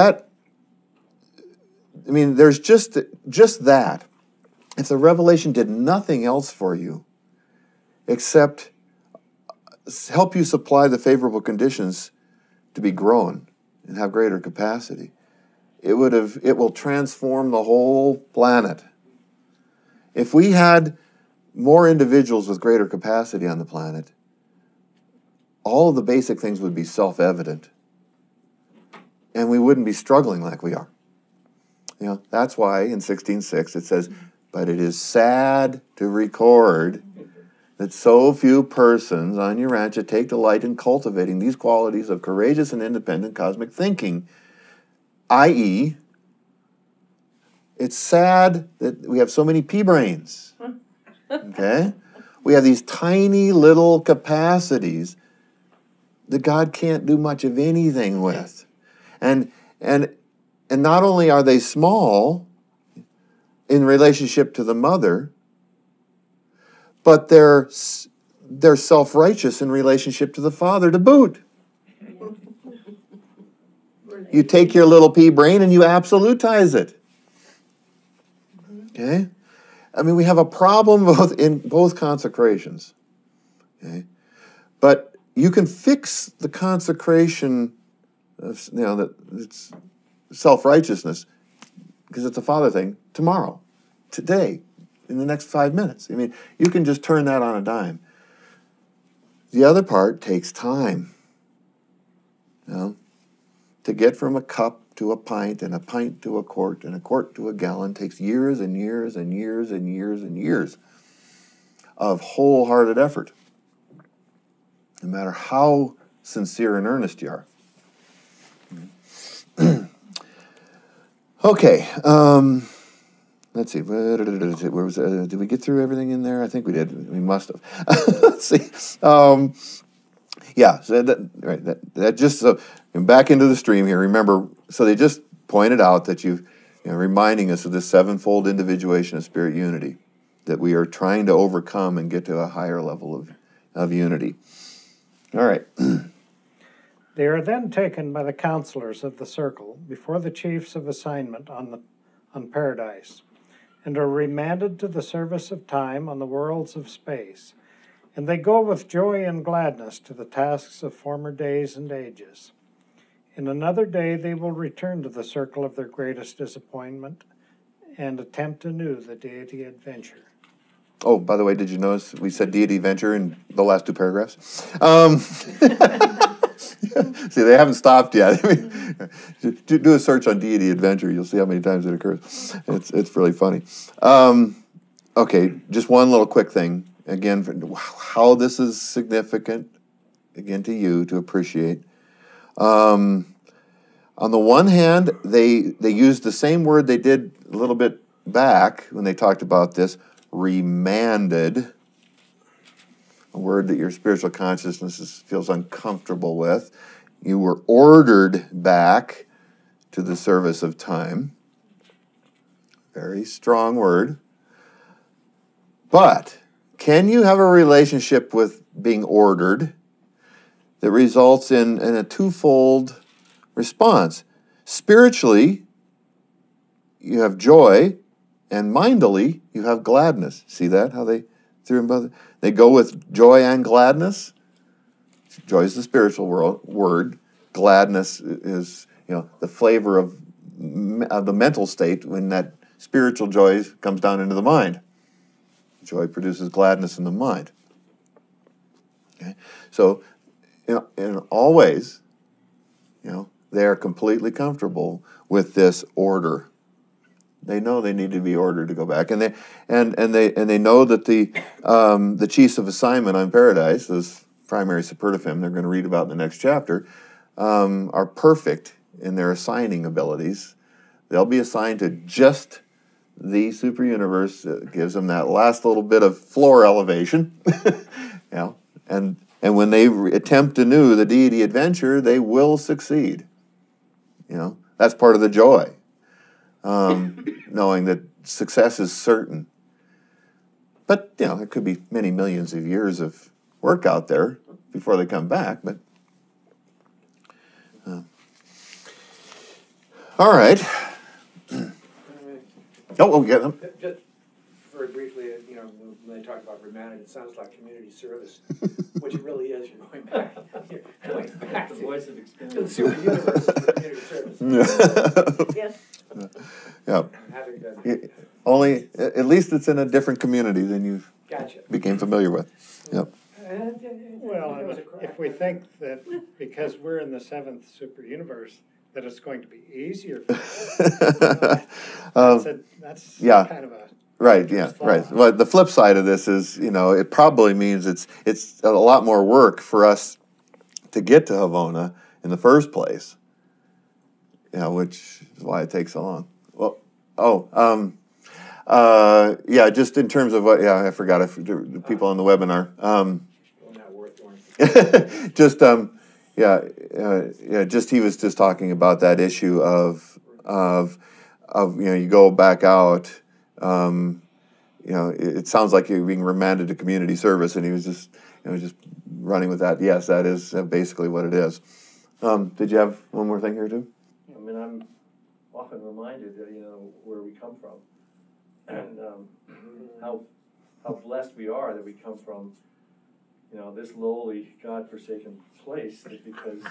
There's just that. If the revelation did nothing else for you except help you supply the favorable conditions to be grown and have greater capacity, it will transform the whole planet. If we had more individuals with greater capacity on the planet, all of the basic things would be self-evident, and we wouldn't be struggling like we are. That's why in 16:6 it says, "But it is sad to record that so few persons on Urantia take delight in cultivating these qualities of courageous and independent cosmic thinking," i.e., it's sad that we have so many pea-brains. Okay? We have these tiny little capacities that God can't do much of anything with. And not only are they small in relationship to the mother, but they're self-righteous in relationship to the father to boot. You take your little pea brain and you absolutize it. Okay? We have a problem in both consecrations. Okay? But you can fix the consecration of, that it's self-righteousness, because it's a father thing, tomorrow, today, in the next 5 minutes. You can just turn that on a dime. The other part takes time. To get from a cup to a pint, and a pint to a quart, and a quart to a gallon takes years and years and years and years and years of wholehearted effort, no matter how sincere and earnest you are. Okay, let's see. Where was did we get through everything in there? I think we did. We must have. Let's see. Yeah. So that just so back into the stream here. Remember, so they just pointed out that reminding us of this sevenfold individuation of spirit unity that we are trying to overcome and get to a higher level of unity. All right. They are then taken by the counselors of the circle before the chiefs of assignment on Paradise, and are remanded to the service of time on the worlds of space. And they go with joy and gladness to the tasks of former days and ages. In another day they will return to the circle of their greatest disappointment, and attempt anew the deity adventure. Oh, by the way, did you notice we said deity adventure in the last two paragraphs? See, they haven't stopped yet. Do a search on deity adventure. You'll see how many times it occurs. It's really funny. Okay, just one little quick thing. Again, how this is significant, again, to you to appreciate. On the one hand, they used the same word they did a little bit back when they talked about this, remanded, a word that your spiritual consciousness feels uncomfortable with. You were ordered back to the service of time. Very strong word. But can you have a relationship with being ordered that results in a twofold response? Spiritually, you have joy, and mindily, you have gladness. See that? How they threw them both? They go with joy and gladness. Joy is the spiritual word. Gladness is, the flavor of the mental state when that spiritual joy comes down into the mind. Joy produces gladness in the mind. Okay? So, in all ways, they are completely comfortable with this order. They know they need to be ordered to go back, and they know that the chiefs of assignment on Paradise, this primary superlative they're going to read about in the next chapter, are perfect in their assigning abilities. They'll be assigned to just the super universe that gives them that last little bit of floor elevation, and when they attempt anew the deity adventure, they will succeed. That's part of the joy. Knowing that success is certain. But, there could be many millions of years of work out there before they come back. But all right. Yeah. Just very briefly, when they talk about remanded, it sounds like community service, which it really is. You're going back. You're going back The to voice of the experience. super universe of community service. Yes. Yeah. Having done Only, at least it's in a different community than you Gotcha. became familiar with. Yep. Well, if we think that because we're in the seventh super universe, that it's going to be easier for us, that's yeah. kind of a Right, yeah, right. Well, the flip side of this is, it probably means it's a lot more work for us to get to Havona in the first place. Which is why it takes so long. Well, just in terms of what, I forgot the people on the webinar. Not worth going. Just he was just talking about that issue of you go back out. It sounds like you're being remanded to community service, and he was just running with that. Yes, that is basically what it is. Did you have one more thing here too? I'm often reminded that where we come from, and how blessed we are that we come from this lowly, God-forsaken place, because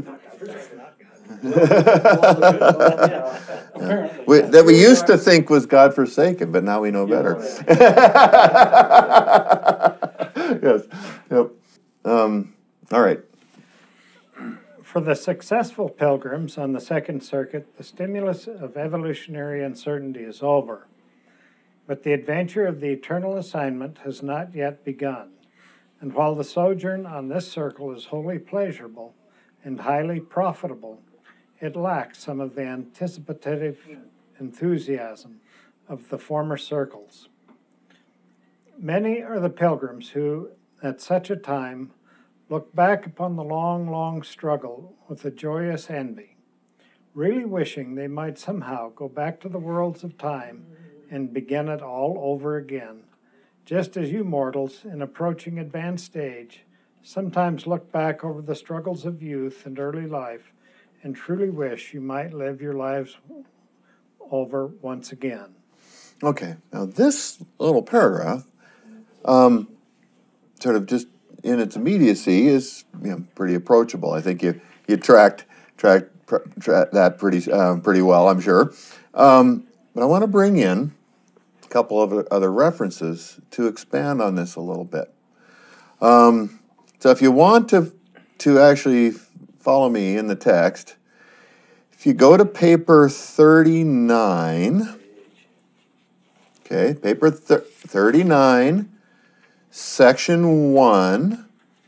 that we used to think was God-forsaken, but now we know better. Yes. Yep. All right. For the successful pilgrims on the Second Circuit, the stimulus of evolutionary uncertainty is over, but the adventure of the eternal assignment has not yet begun. And while the sojourn on this circle is wholly pleasurable and highly profitable, it lacks some of the anticipative enthusiasm of the former circles. Many are the pilgrims who, at such a time, look back upon the long, long struggle with a joyous envy, really wishing they might somehow go back to the worlds of time and begin it all over again, just as you mortals, in approaching advanced age, sometimes look back over the struggles of youth and early life and truly wish you might live your lives over once again. Okay, now this little paragraph, sort of just in its immediacy, is pretty approachable. I think you tracked that pretty well, I'm sure. But I want to bring in a couple of other references to expand on this a little bit. So if you want to actually follow me in the text, if you go to paper 39, okay, paper 39, section 1,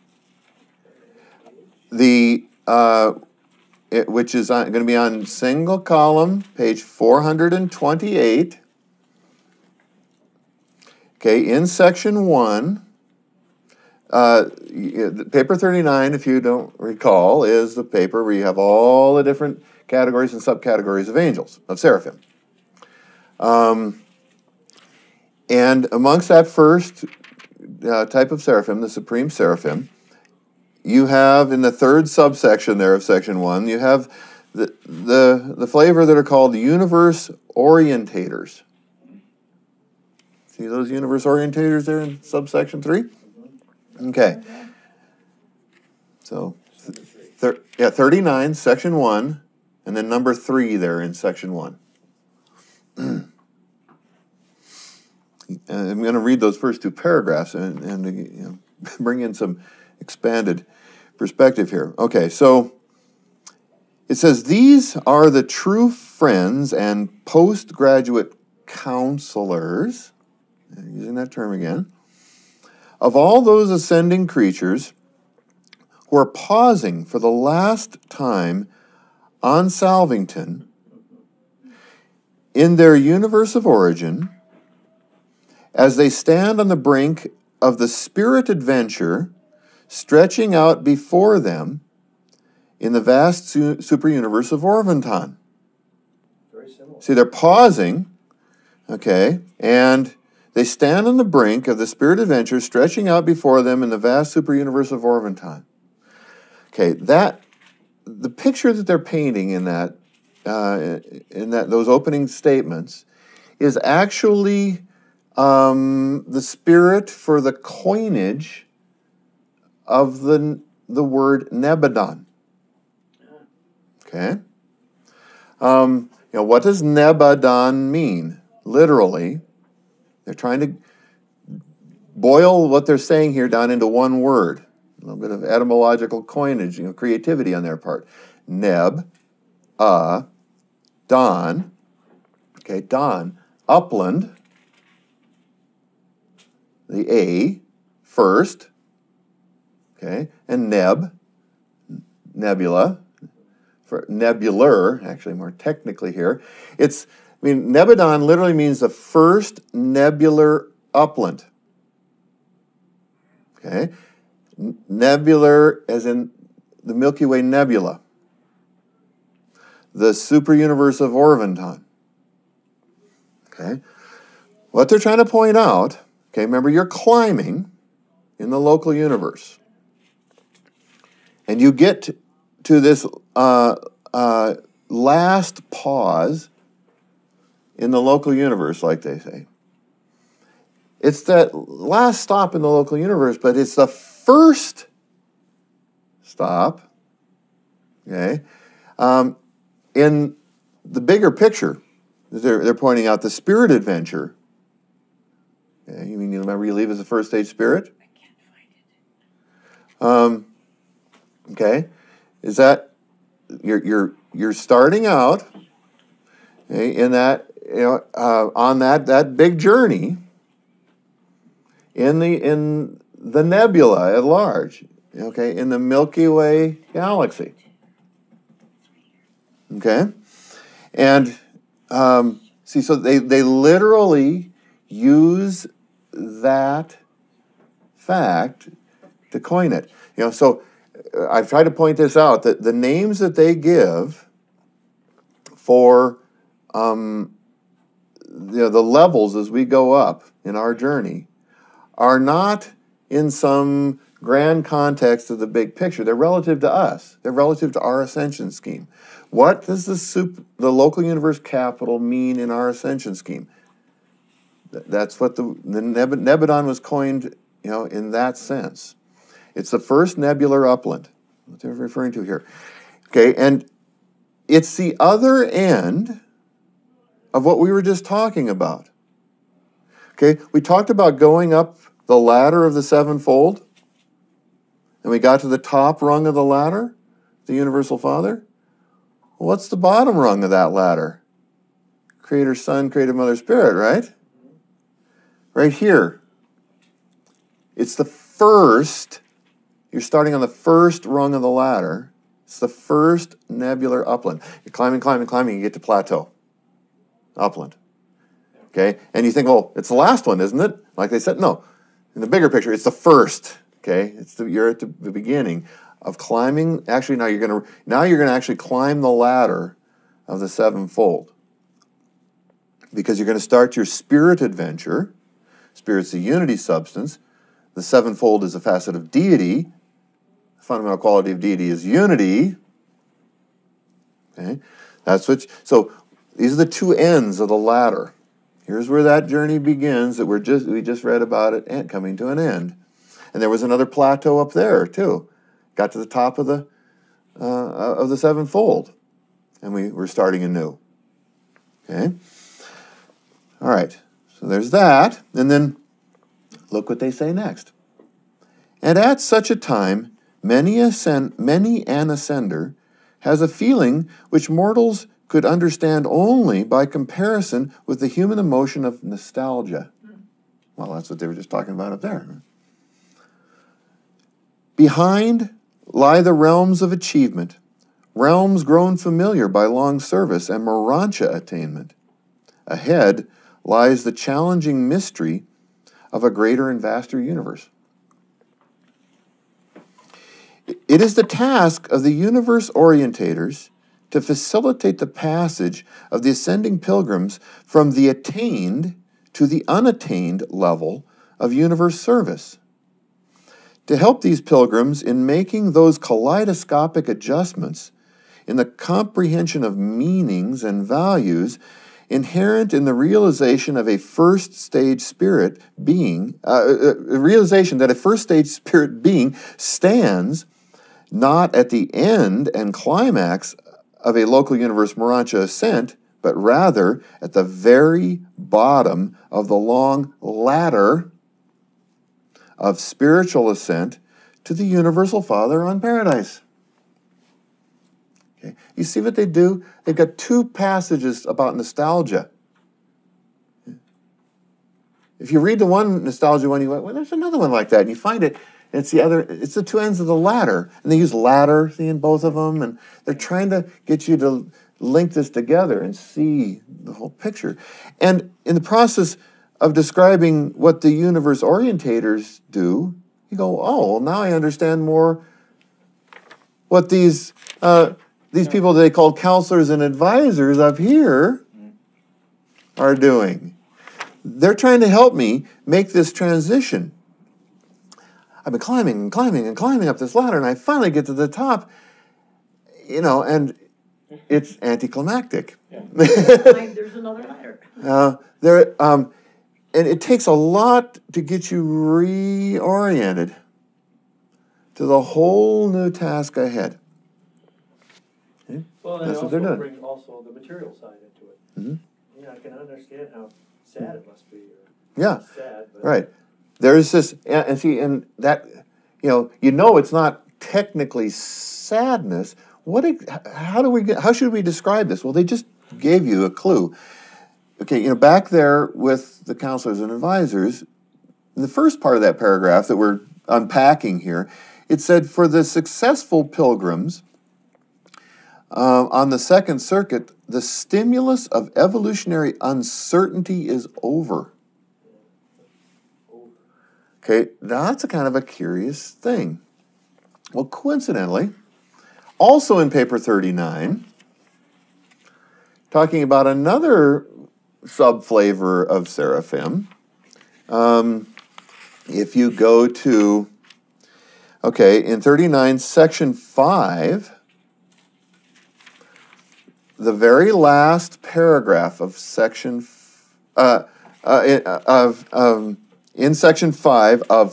which is going to be on single column, page 428. Okay, in section 1, paper 39, if you don't recall, is the paper where you have all the different categories and subcategories of angels, of seraphim. And amongst that first type of seraphim, the supreme seraphim, you have in the third subsection there of section 1, you have the flavor that are called universe orientators. See those universe orientators there in subsection 3? Okay. So, 39, section 1, and then number 3 there in section 1. I'm going to read those first two paragraphs and bring in some expanded perspective here. Okay, so it says, these are the true friends and postgraduate counselors, using that term again, of all those ascending creatures who are pausing for the last time on Salvington in their universe of origin, as they stand on the brink of the spirit adventure stretching out before them in the vast super universe of Orvonton. Very similar. See, they're pausing, okay, and they stand on the brink of the spirit adventure stretching out before them in the vast super universe of Orvonton. Okay, the picture that they're painting in those opening statements is actually the spirit for the coinage of the word Nebadon. Okay? What does Nebadon mean? Literally, they're trying to boil what they're saying here down into one word. A little bit of etymological coinage, creativity on their part. Neb, Don. Okay, Don, upland. The A, first. Okay, and Neb, nebula. For nebular, actually more technically here. Nebadon literally means the first nebular upland. Okay, nebular as in the Milky Way nebula. The super universe of Orvonton. Okay, what they're trying to point out, okay, remember you're climbing in the local universe. And you get to this last pause in the local universe, like they say. It's that last stop in the local universe, but it's the first stop, okay, in the bigger picture. They're pointing out the spirit adventure. Okay, you remember you leave as a first stage spirit? I can't find it. Okay, is that you're starting out, okay, in that on that big journey in the nebula at large, okay, in the Milky Way galaxy. Okay, and so they literally use that fact to coin it. So I've tried to point this out, that the names that they give for the levels as we go up in our journey are not in some grand context of the big picture. They're relative to us. They're relative to our ascension scheme. What does the local universe capital mean in our ascension scheme? That's what the Nebadon was coined, in that sense. It's the first nebular upland, what they're referring to here. Okay, and it's the other end of what we were just talking about. Okay, we talked about going up the ladder of the sevenfold, and we got to the top rung of the ladder, the Universal Father. Well, what's the bottom rung of that ladder? Creator, Son, Creator, Mother, Spirit, right? Right here. It's the first, you're starting on the first rung of the ladder. It's the first nebular upland. You're climbing, climbing, climbing, you get to plateau. Upland. Okay? And you think, well, it's the last one, isn't it? Like they said, no. In the bigger picture, it's the first. Okay? You're at the beginning of climbing. Actually, now you're gonna actually climb the ladder of the sevenfold. Because you're going to start your spirit adventure. Spirit's the unity substance. The sevenfold is a facet of deity. The fundamental quality of deity is unity. Okay? So these are the two ends of the ladder. Here's where that journey begins that we just read about it and coming to an end. And there was another plateau up there too. Got to the top of the sevenfold. And we're starting anew. Okay? All right, so there's that. And then look what they say next. And at such a time, many an ascender has a feeling which mortals could understand only by comparison with the human emotion of nostalgia. Well, that's what they were just talking about up there. Behind lie the realms of achievement, realms grown familiar by long service and Morancha attainment. Ahead lies the challenging mystery of a greater and vaster universe. It is the task of the universe orientators to facilitate the passage of the ascending pilgrims from the attained to the unattained level of universe service. To help these pilgrims in making those kaleidoscopic adjustments in the comprehension of meanings and values inherent in the realization of a first stage spirit being, realization that a first stage spirit being stands not at the end and climax of a local universe Morancha ascent, but rather at the very bottom of the long ladder of spiritual ascent to the Universal Father on paradise. Okay. You see what they do? They've got two passages about nostalgia. If you read the one nostalgia one, you go, well, there's another one like that, and you find it, and it's the two ends of the ladder. And they use ladder, see, in both of them, and they're trying to get you to link this together and see the whole picture. And in the process of describing what the universe orientators do, you go, oh, well, now I understand more what these people they call counselors and advisors up here are doing. They're trying to help me make this transition. I've been climbing and climbing and climbing up this ladder, and I finally get to the top, and it's anticlimactic. Yeah. There's another ladder. And it takes a lot to get you reoriented to the whole new task ahead. Okay? Well, and That's what they're doing. bring also the material side into it. Mm-hmm. I can understand how sad it must be. Yeah, sad, but right. There's this, and see, and that, it's not technically sadness. How should we describe this? Well, they just gave you a clue. Okay, back there with the counselors and advisors, in the first part of that paragraph that we're unpacking here, it said, for the successful pilgrims on the Second Circuit, the stimulus of evolutionary uncertainty is over. Okay, now that's a kind of a curious thing. Well, coincidentally, also in paper 39, talking about another sub-flavor of Seraphim, if you go to, in 39, section 5, the very last paragraph of section, in section 5 of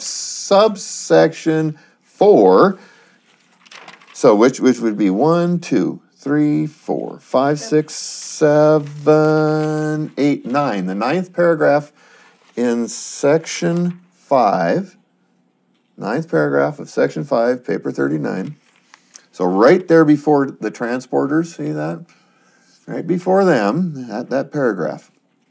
subsection 4, so which would be 1, 2, 3, 4, 5, 6, 7, 8, 9. The ninth paragraph in section 5. Ninth paragraph of section 5, paper 39. So right there before the transporters, see that? Right before them, that paragraph.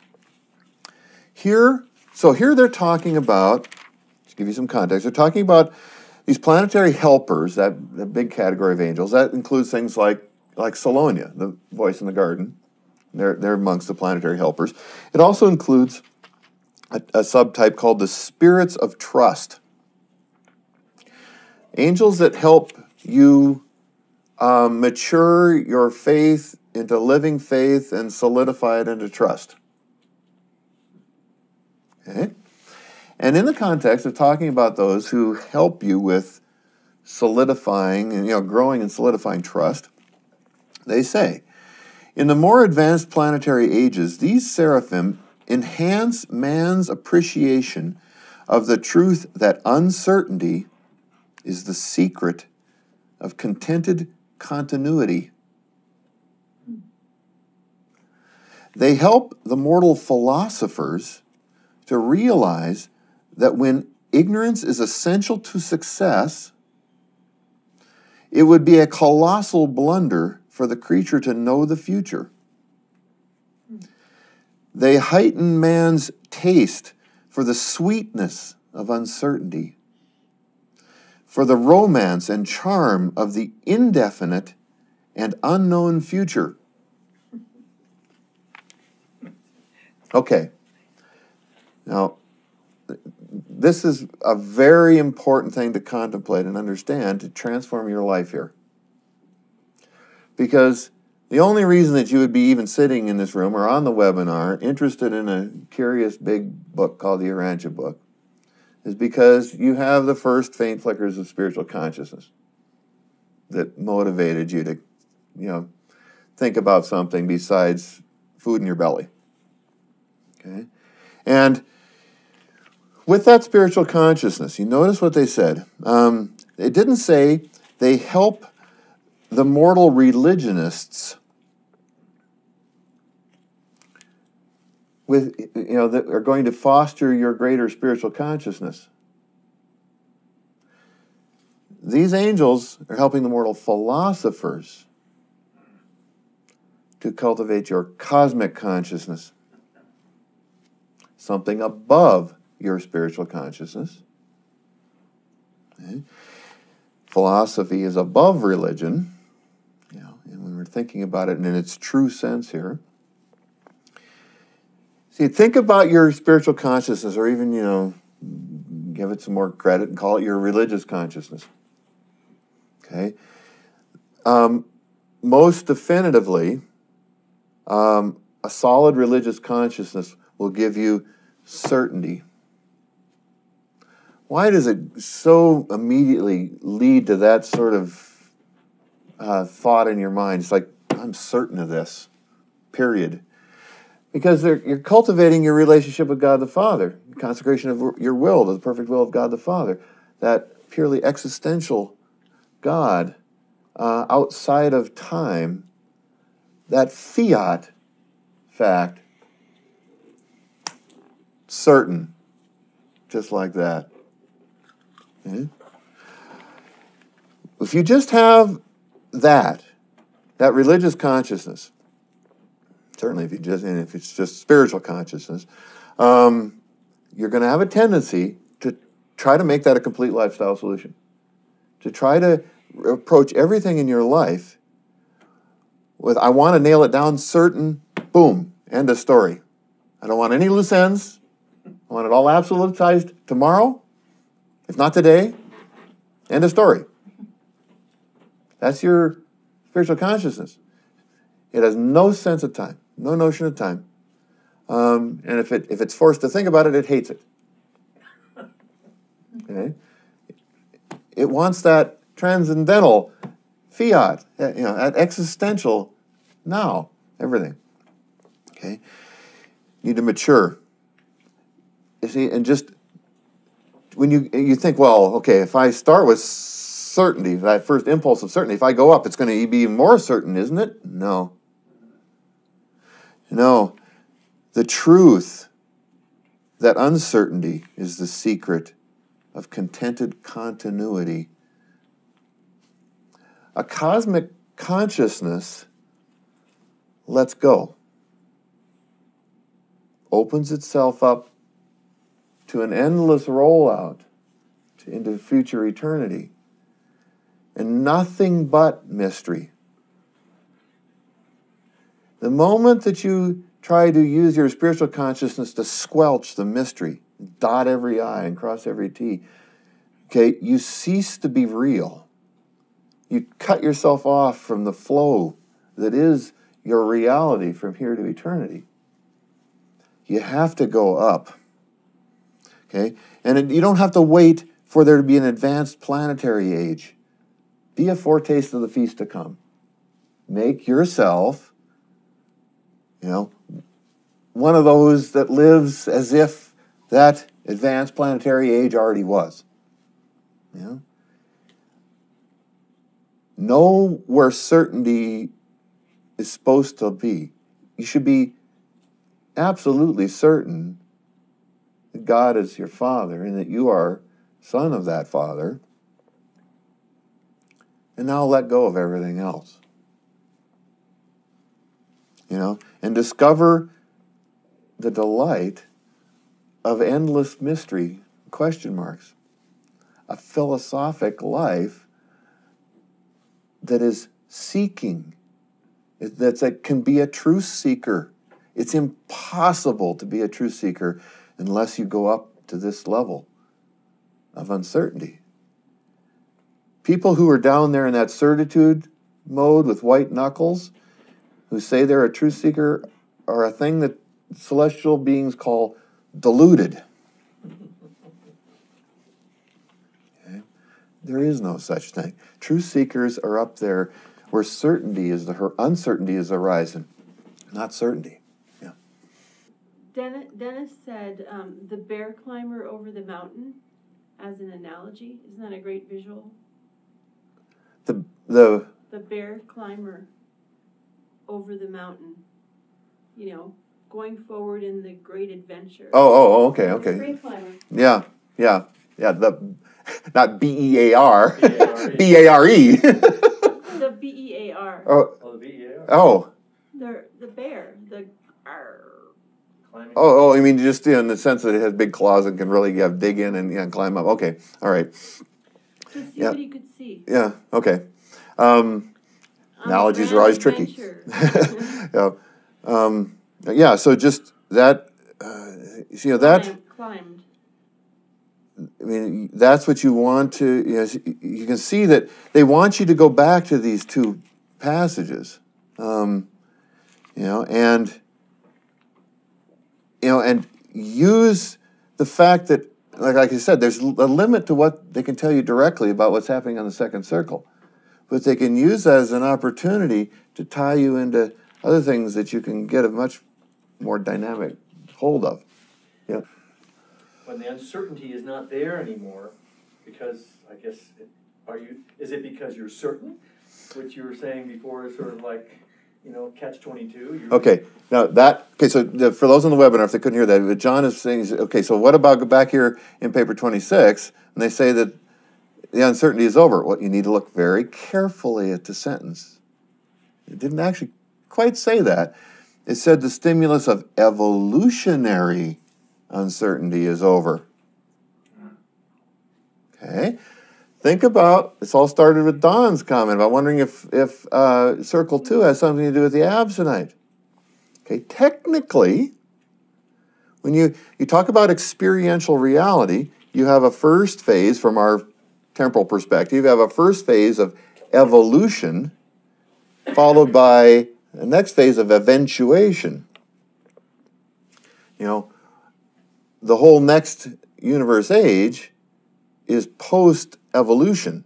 Here they're talking about, to give you some context, they're talking about these planetary helpers, the big category of angels. That includes things like Salonia, the voice in the garden. They're amongst the planetary helpers. It also includes a subtype called the spirits of trust. Angels that help you mature your faith into living faith and solidify it into trust. Okay? And in the context of talking about those who help you with solidifying and growing and solidifying trust, they say, in the more advanced planetary ages, these seraphim enhance man's appreciation of the truth that uncertainty is the secret of contented continuity. They help the mortal philosophers to realize that when ignorance is essential to success, it would be a colossal blunder for the creature to know the future. They heighten man's taste for the sweetness of uncertainty, for the romance and charm of the indefinite and unknown future. Okay. Now, this is a very important thing to contemplate and understand to transform your life here. Because the only reason that you would be even sitting in this room or on the webinar interested in a curious big book called the Urantia book is because you have the first faint flickers of spiritual consciousness that motivated you to, think about something besides food in your belly. Okay? And with that spiritual consciousness, you notice what they said. It didn't say they help the mortal religionists with, that are going to foster your greater spiritual consciousness. These angels are helping the mortal philosophers to cultivate your cosmic consciousness, something above your spiritual consciousness. Okay? Philosophy is above religion, and when we're thinking about it in its true sense here. See, think about your spiritual consciousness, or even, give it some more credit and call it your religious consciousness. Okay? Most definitively, a solid religious consciousness will give you certainty. Why does it so immediately lead to that sort of thought in your mind? It's like, I'm certain of this, period. Because you're cultivating your relationship with God the Father, consecration of your will to the perfect will of God the Father, that purely existential God outside of time, that fiat fact, certain, just like that. Okay? If you just have that religious consciousness, certainly if it's just spiritual consciousness, you're going to have a tendency to try to make that a complete lifestyle solution. To try to approach everything in your life with, I want to nail it down certain, boom, end of story. I don't want any loose ends. I want it all absolutized tomorrow, if not today, end of story. That's your spiritual consciousness. It has no sense of time, no notion of time. And if it's forced to think about it, it hates it. Okay? It wants that transcendental fiat, that existential now, everything. Okay? You need to mature. You see, and just when you think, well, okay, if I start with certainty, that first impulse of certainty. If I go up, it's going to be even more certain, isn't it? No. No. The truth that uncertainty is the secret of contented continuity. A cosmic consciousness lets go, opens itself up to an endless rollout into future eternity, and nothing but mystery. The moment that you try to use your spiritual consciousness to squelch the mystery, dot every I and cross every T, okay, you cease to be real. You cut yourself off from the flow that is your reality from here to eternity. You have to go up. Okay? And you don't have to wait for there to be an advanced planetary age. Be a foretaste of the feast to come. Make yourself, one of those that lives as if that advanced planetary age already was. Know where certainty is supposed to be. You should be absolutely certain that God is your Father and that you are son of that Father. And now let go of everything else. And discover the delight of endless mystery, question marks. A philosophic life that is seeking, that can be a truth seeker. It's impossible to be a truth seeker unless you go up to this level of uncertainty. People who are down there in that certitude mode with white knuckles, who say they're a truth seeker, are a thing that celestial beings call deluded. Okay? There is no such thing. Truth seekers are up there where uncertainty is the horizon, not certainty. Yeah. Dennis said the bear climber over the mountain as an analogy. Isn't that a great visual? The bear climber over the mountain, going forward in the great adventure. Okay. The free climber. Yeah. Not B-E-A-R, B-A-R-E. B-A-R-E. The B-E-A-R. Oh, the BEAR. Oh. The bear, the Climbing. Oh, you mean just in the sense that it has big claws and can really dig in and climb up. Okay, all right. To see what he could see. Yeah, okay. Analogies are always tricky. Yeah. So just that, that. Climbed. I mean, that's what you want to. You can see that they want you to go back to these two passages, and use the fact that, like I said, there's a limit to what they can tell you directly about what's happening on the second circle. But they can use that as an opportunity to tie you into other things that you can get a much more dynamic hold of. Yeah. When the uncertainty is not there anymore, because I guess, is it because you're certain? Which you were saying before is sort of like, catch-22. Okay, now so for those on the webinar, if they couldn't hear that, what John is saying is, okay, so what about back here in paper 26, and they say that the uncertainty is over. Well, you need to look very carefully at the sentence. It didn't actually quite say that. It said the stimulus of evolutionary uncertainty is over. Okay? Think about, this all started with Don's comment about wondering if Circle 2 has something to do with the Absonite. Okay, technically, when you talk about experiential reality, you have a first phase from our temporal perspective, you have a first phase of evolution, followed by the next phase of eventuation. The whole next universe age is post-evolution.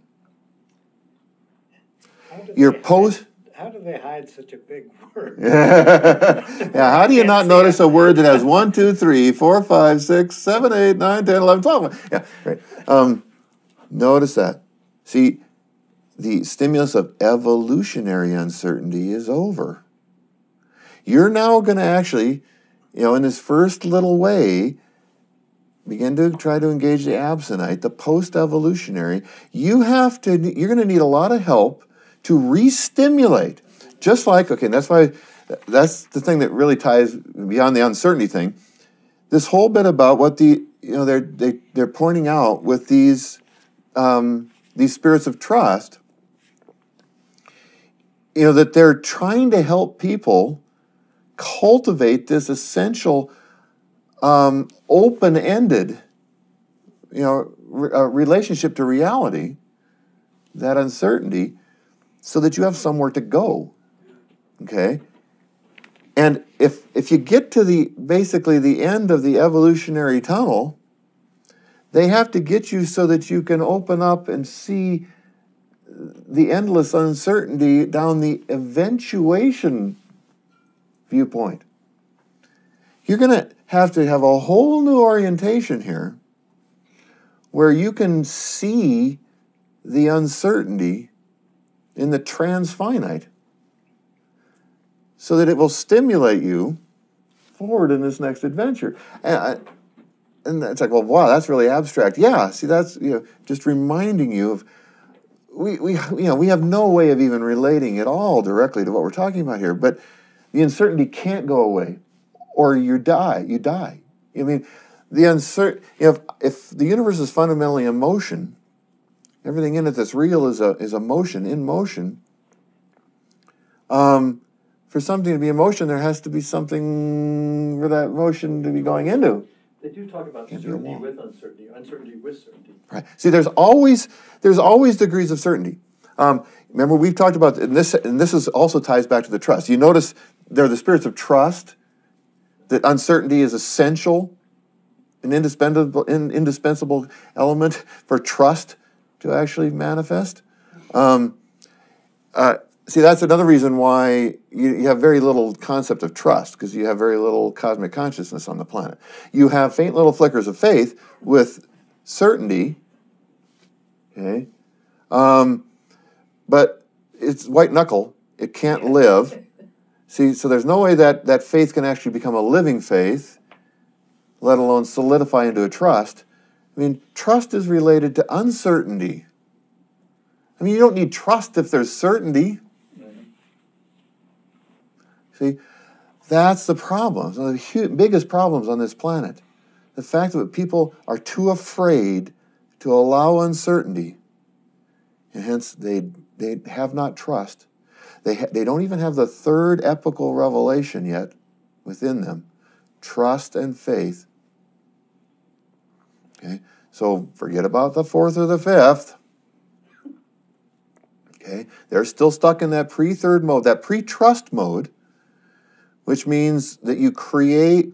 How do they hide such a big word? Yeah, how do you not notice a word that has 1, 2, 3, 4, 5, 6, 7, 8, 9, 10, 11, 12? Yeah, right. Notice that. See, the stimulus of evolutionary uncertainty is over. You're now going to actually, in this first little way, begin to try to engage the absentite, the post-evolutionary. You're going to need a lot of help to re-stimulate. Just like, that's the thing that really ties beyond the uncertainty thing. This whole bit about what they're pointing out with these spirits of trust, that they're trying to help people cultivate this essential open-ended, relationship to reality, that uncertainty, so that you have somewhere to go. Okay? And if you get to basically the end of the evolutionary tunnel, they have to get you so that you can open up and see the endless uncertainty down the eventuation viewpoint. You're going to have a whole new orientation here where you can see the uncertainty in the transfinite so that it will stimulate you forward in this next adventure. And it's like, well, wow, that's really abstract. Yeah, see, that's just reminding you of we have no way of even relating at all directly to what we're talking about here. But the uncertainty can't go away, or you die. You die. I mean, if the universe is fundamentally in motion, everything in it that's real is a motion, in motion. For something to be in motion, there has to be something for that motion to be going into. They do talk about certainty with uncertainty, uncertainty with certainty. Right. See, there's always degrees of certainty. Remember, we've talked about, and this also ties back to the trust. You notice there are the spirits of trust, that uncertainty is essential, an indispensable element for trust to actually manifest. See, that's another reason why you have very little concept of trust, because you have very little cosmic consciousness on the planet. You have faint little flickers of faith with certainty, okay? But it's white knuckle. It can't live. See, so there's no way that faith can actually become a living faith, let alone solidify into a trust. I mean, trust is related to uncertainty. I mean, you don't need trust if there's certainty. See, that's the problem. One of the biggest problems on this planet. The fact that people are too afraid to allow uncertainty, and hence they have not trust. They don't even have the third epical revelation yet within them, trust and faith. Okay, so forget about the fourth or the fifth. Okay, they're still stuck in that pre-third mode, that pre-trust mode, which means that you crave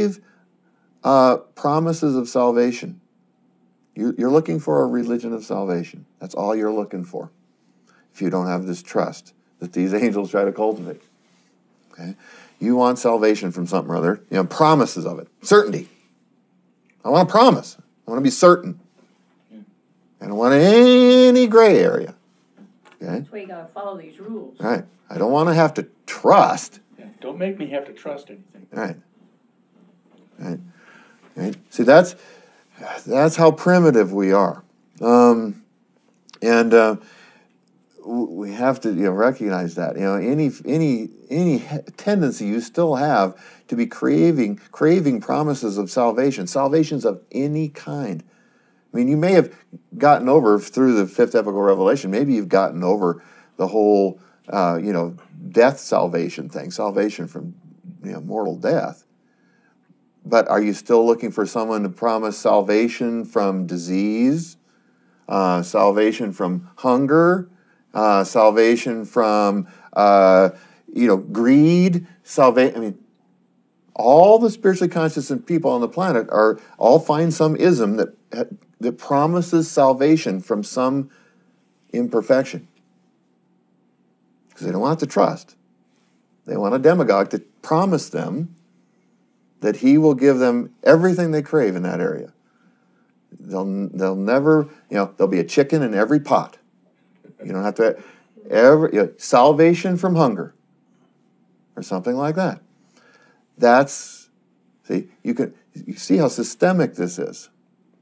promises of salvation. You're looking for a religion of salvation. That's all you're looking for. If you don't have this trust that these angels try to cultivate. Okay? You want salvation from something or other. Promises of it. Certainty. I want a promise. I want to be certain. I don't want any gray area. Okay? That's why you gotta follow these rules. Right. I don't want to have to trust. Don't make me have to trust anything. Right. See, that's how primitive we are, and we have to recognize that. Any tendency you still have to be craving promises of salvations of any kind. I mean, you may have gotten over through the fifth epical revelation. Maybe you've gotten over the whole death salvation thing, salvation from mortal death. But are you still looking for someone to promise salvation from disease, salvation from hunger, salvation from greed, salvation? I mean, all the spiritually conscious people on the planet all find some ism that promises salvation from some imperfection. Because they don't want to trust. They want a demagogue to promise them that he will give them everything they crave in that area. They'll never, there'll be a chicken in every pot. You don't have to ever, salvation from hunger or something like that. That's, see, you see how systemic this is.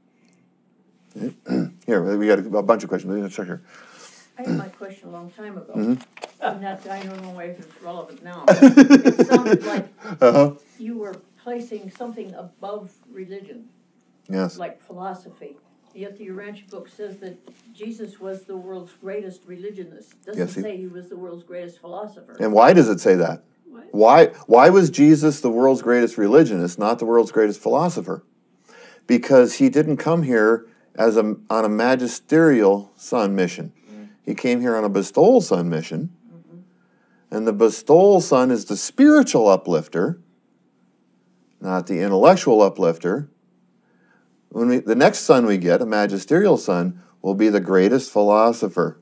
Here, we got a bunch of questions. Let's start here. I had my question a long time ago, Mhm. and that, I don't know if it's relevant now. It sounded like you were placing something above religion, Yes. like philosophy. Yet the Urantia book says that Jesus was the world's greatest religionist. Yes, Doesn't say he was the world's greatest philosopher. And why does it say that? What? Why was Jesus the world's greatest religionist, not the world's greatest philosopher? Because he didn't come here on a magisterial son mission. He came here on a bestowal son mission. And the bestowal son is the spiritual uplifter, not the intellectual uplifter. The next son we get, a magisterial son, will be the greatest philosopher.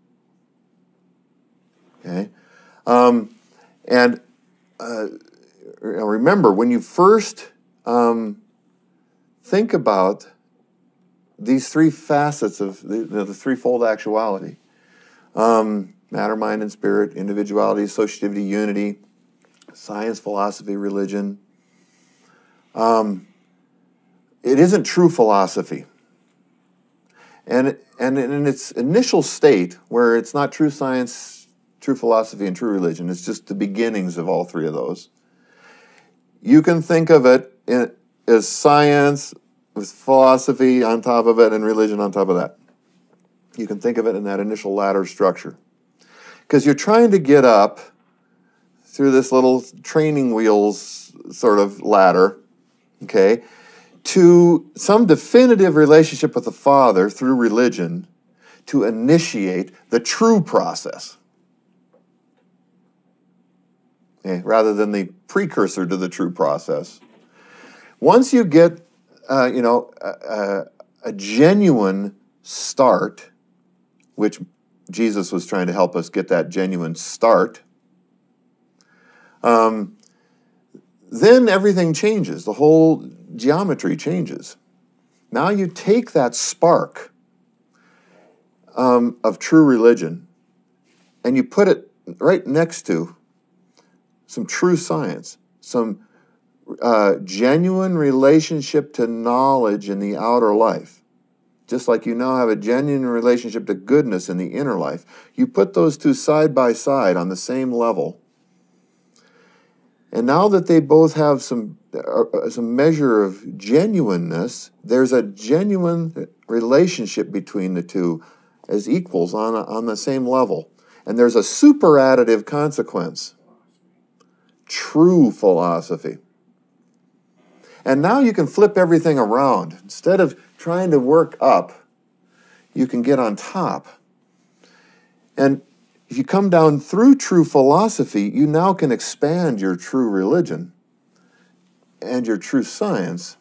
Okay? And remember, when you first think about these three facets of the threefold actuality, matter, mind, and spirit, individuality, associativity, unity, science, philosophy, religion, it isn't true philosophy. And in its initial state, where it's not true science, true philosophy, and true religion, it's just the beginnings of all three of those, you can think of it as science with philosophy on top of it and religion on top of that. You can think of it in that initial ladder structure. Because you're trying to get up through this little training wheels sort of ladder, okay, to some definitive relationship with the Father through religion to initiate the true process. Okay, rather than the precursor to the true process. Once you get, a genuine start, which Jesus was trying to help us get that genuine start, then everything changes. The whole geometry changes. Now you take that spark of true religion and you put it right next to some true science, some genuine relationship to knowledge in the outer life. Just like you now have a genuine relationship to goodness in the inner life. You put those two side by side on the same level. And now that they both have some measure of genuineness, there's a genuine relationship between the two as equals on the same level. And there's a super additive consequence. True philosophy. And now you can flip everything around. Instead of trying to work up, you can get on top. And if you come down through true philosophy, you now can expand your true religion and your true science.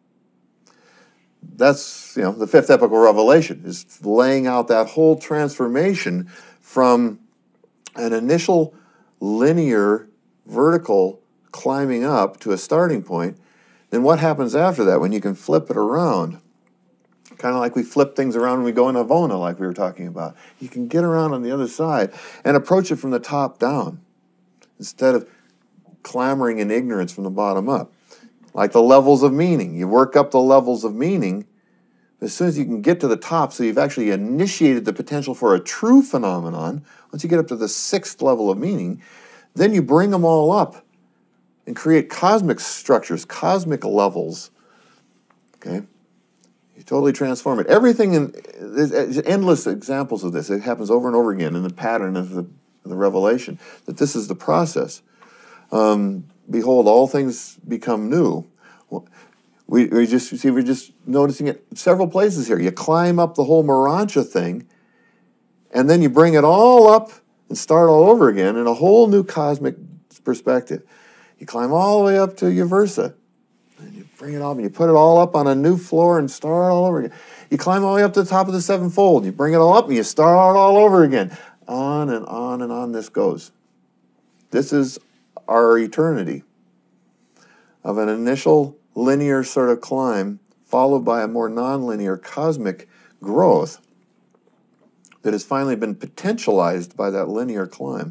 That's, the fifth epochal revelation, is laying out that whole transformation from an initial linear, vertical climbing up to a starting point. Then what happens after that when you can flip it around? Kind of like we flip things around when we go in Avona, like we were talking about. You can get around on the other side and approach it from the top down instead of clamoring in ignorance from the bottom up. Like the levels of meaning. You work up the levels of meaning as soon as you can get to the top, so you've actually initiated the potential for a true phenomenon. Once you get up to the sixth level of meaning, then you bring them all up and create cosmic structures, cosmic levels. Okay? You totally transform it. Everything there's endless examples of this. It happens over and over again in the pattern of the revelation, that this is the process. Behold, all things become new. We're just noticing it several places here. You climb up the whole Morantia thing, and then you bring it all up and start all over again in a whole new cosmic perspective. You climb all the way up to Uversa, and you bring it up and you put it all up on a new floor and start all over again. You climb all the way up to the top of the sevenfold, you bring it all up and you start all over again. On and on and on this goes. This is our eternity of an initial linear sort of climb followed by a more nonlinear cosmic growth. that has finally been potentialized by that linear climb.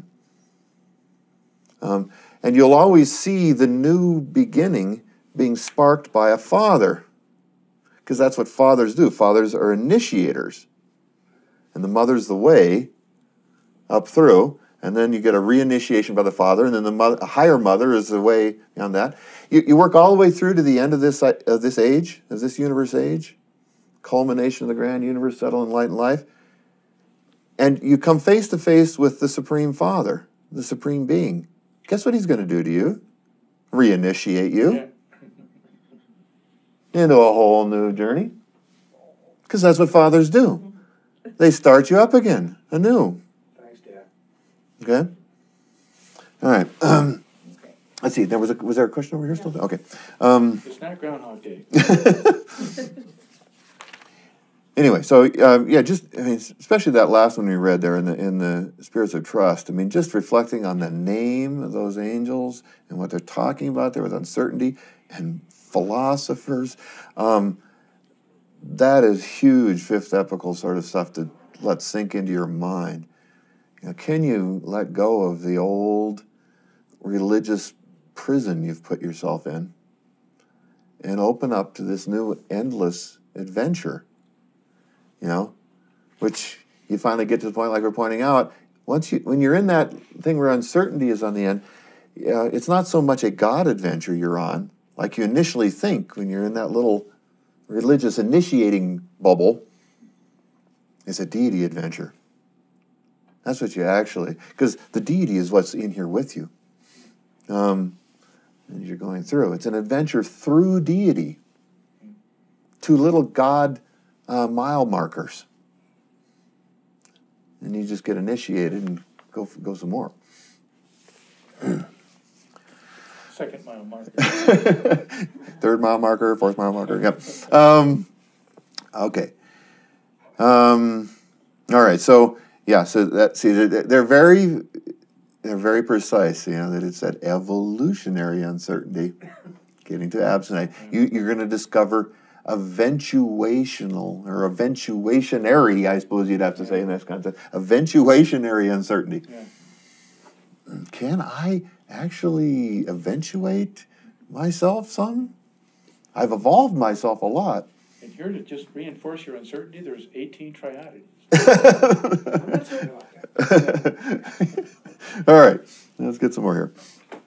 And you'll always see the new beginning being sparked by a father, because that's what fathers do. Fathers are initiators, and the mother's the way up through, and then you get a reinitiation by the father, and then a higher mother is the way beyond that. You work all the way through to the end of this age, of this universe age, culmination of the grand universe, settle in light and life, and you come face to face with the Supreme Father, the Supreme Being. Guess what he's going to do to you? Reinitiate you into a whole new journey. Because that's what fathers do. They start you up again, anew. Thanks, Dad. Okay? All right. Let's see. Was there a question over here still? Okay. It's not Groundhog Day. Anyway, so especially that last one we read there in the Spirits of Trust. I mean, just reflecting on the name of those angels and what they're talking about there with uncertainty and philosophers. That is huge fifth epical sort of stuff to let sink into your mind. Can you let go of the old religious prison you've put yourself in and open up to this new endless adventure? Which you finally get to the point, like we're pointing out, when you're in that thing where uncertainty is on the end, it's not so much a God adventure you're on, like you initially think when you're in that little religious initiating bubble. It's a deity adventure. That's what you actually, because the deity is what's in here with you. As you're going through. It's an adventure through deity. Two little God mile markers. And you just get initiated and go some more. Second mile marker. Third mile marker, fourth mile marker. Yep. Okay. All right. So they're very precise. That it's that evolutionary uncertainty, getting to abstinate. You're going to discover eventuational or eventuationary, I suppose you'd have to say in this context, eventuationary uncertainty. Yeah. Can I actually eventuate myself some? I've evolved myself a lot. And here to just reinforce your uncertainty, there's 18 triadities. I'm not certain about that. All right, let's get some more here.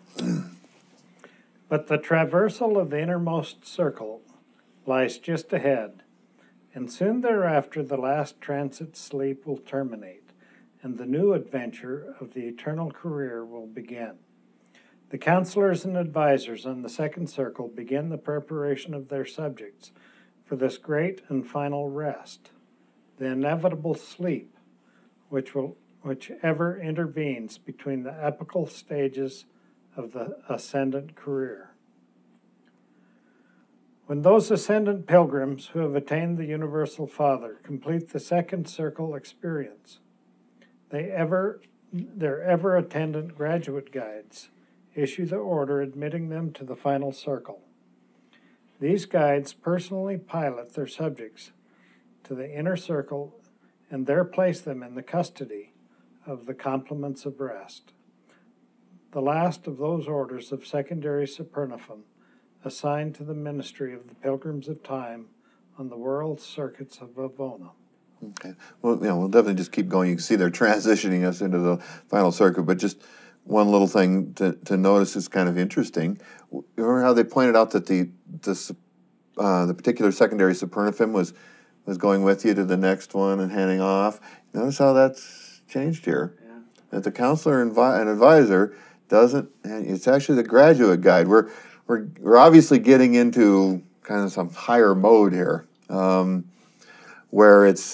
But the traversal of the innermost circle lies just ahead, and soon thereafter the last transit sleep will terminate, and the new adventure of the eternal career will begin. The counselors and advisors on the second circle begin the preparation of their subjects for this great and final rest, the inevitable sleep, which ever intervenes between the epical stages of the ascendant career. When those ascendant pilgrims who have attained the Universal Father complete the second circle experience, their ever attendant graduate guides issue the order admitting them to the final circle. These guides personally pilot their subjects to the inner circle and there place them in the custody of the complements of rest, the last of those orders of secondary Supernifum assigned to the ministry of the pilgrims of time on the world circuits of Vavona. Okay. Well, we'll definitely just keep going. You can see they're transitioning us into the final circuit, but just one little thing to notice is kind of interesting. Remember how they pointed out that the particular secondary Supernifum was going with you to the next one and handing off? Notice how that's changed here. Yeah. That the counselor and advisor doesn't, and it's actually the graduate guide. We're obviously getting into kind of some higher mode here, where it's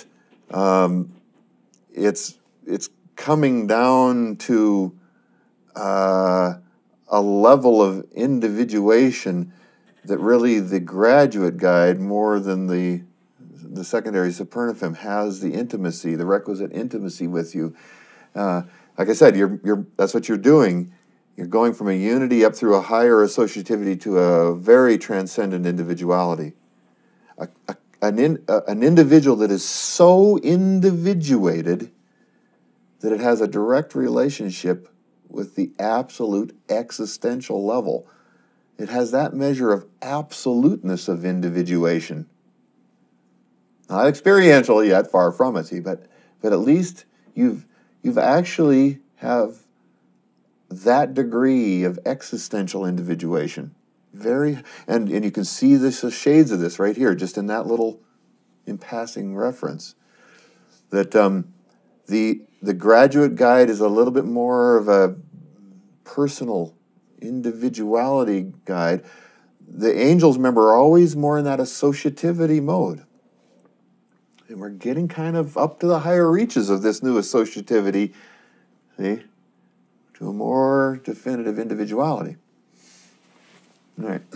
coming down to a level of individuation that really the graduate guide, more than the secondary Supernifum, has the intimacy, the requisite intimacy with you. Like I said, that's what you're doing. You're going from a unity up through a higher associativity to a very transcendent individuality. an individual that is so individuated that it has a direct relationship with the absolute existential level. It has that measure of absoluteness of individuation. Not experiential yet, far from it, see, but at least you've actually have that degree of existential individuation. And you can see the shades of this right here, just in that little, in passing reference. That the graduate guide is a little bit more of a personal individuality guide. The angels, remember, are always more in that associativity mode. And we're getting kind of up to the higher reaches of this new associativity, see, to a more definitive individuality. All right.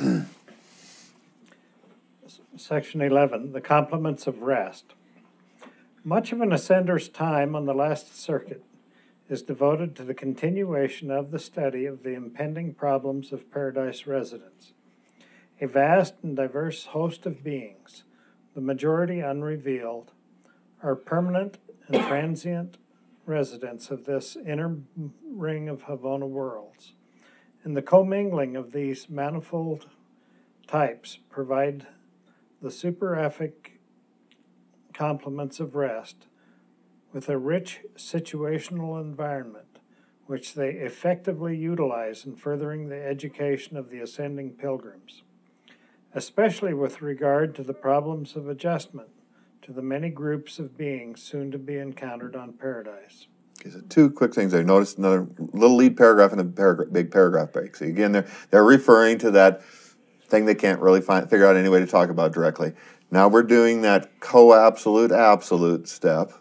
Section 11, the complements of rest. Much of an ascender's time on the last circuit is devoted to the continuation of the study of the impending problems of paradise residence. A vast and diverse host of beings, the majority unrevealed, are permanent and transient residents of this inner ring of Havona worlds. And the commingling of these manifold types provide the superaphic complements of rest with a rich situational environment which they effectively utilize in furthering the education of the ascending pilgrims, especially with regard to the problems of adjustment to the many groups of beings soon to be encountered on paradise. Okay, so two quick things. I noticed another little lead paragraph and a big paragraph break. So again, they're referring to that thing they can't really figure out any way to talk about directly. Now we're doing that co-absolute absolute step.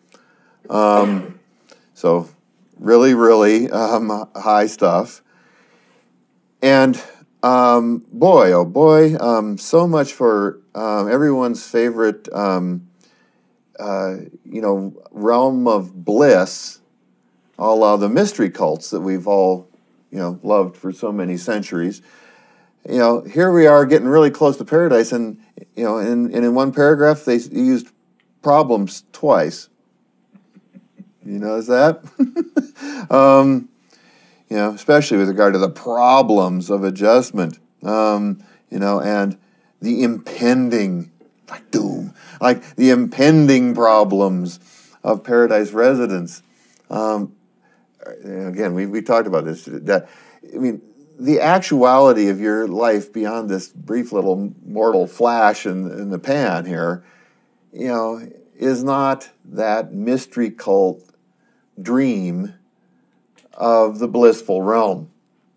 So really, really high stuff. And boy, oh boy, so much for everyone's favorite realm of bliss, a la the mystery cults that we've all, loved for so many centuries. Here we are getting really close to paradise, and in one paragraph they used problems twice. You notice that? Especially with regard to the problems of adjustment, and the impending, like doom, like the impending problems of paradise residence. Again, we talked about this. The actuality of your life beyond this brief little mortal flash in the pan here, is not that mystery cult dream of the blissful realm.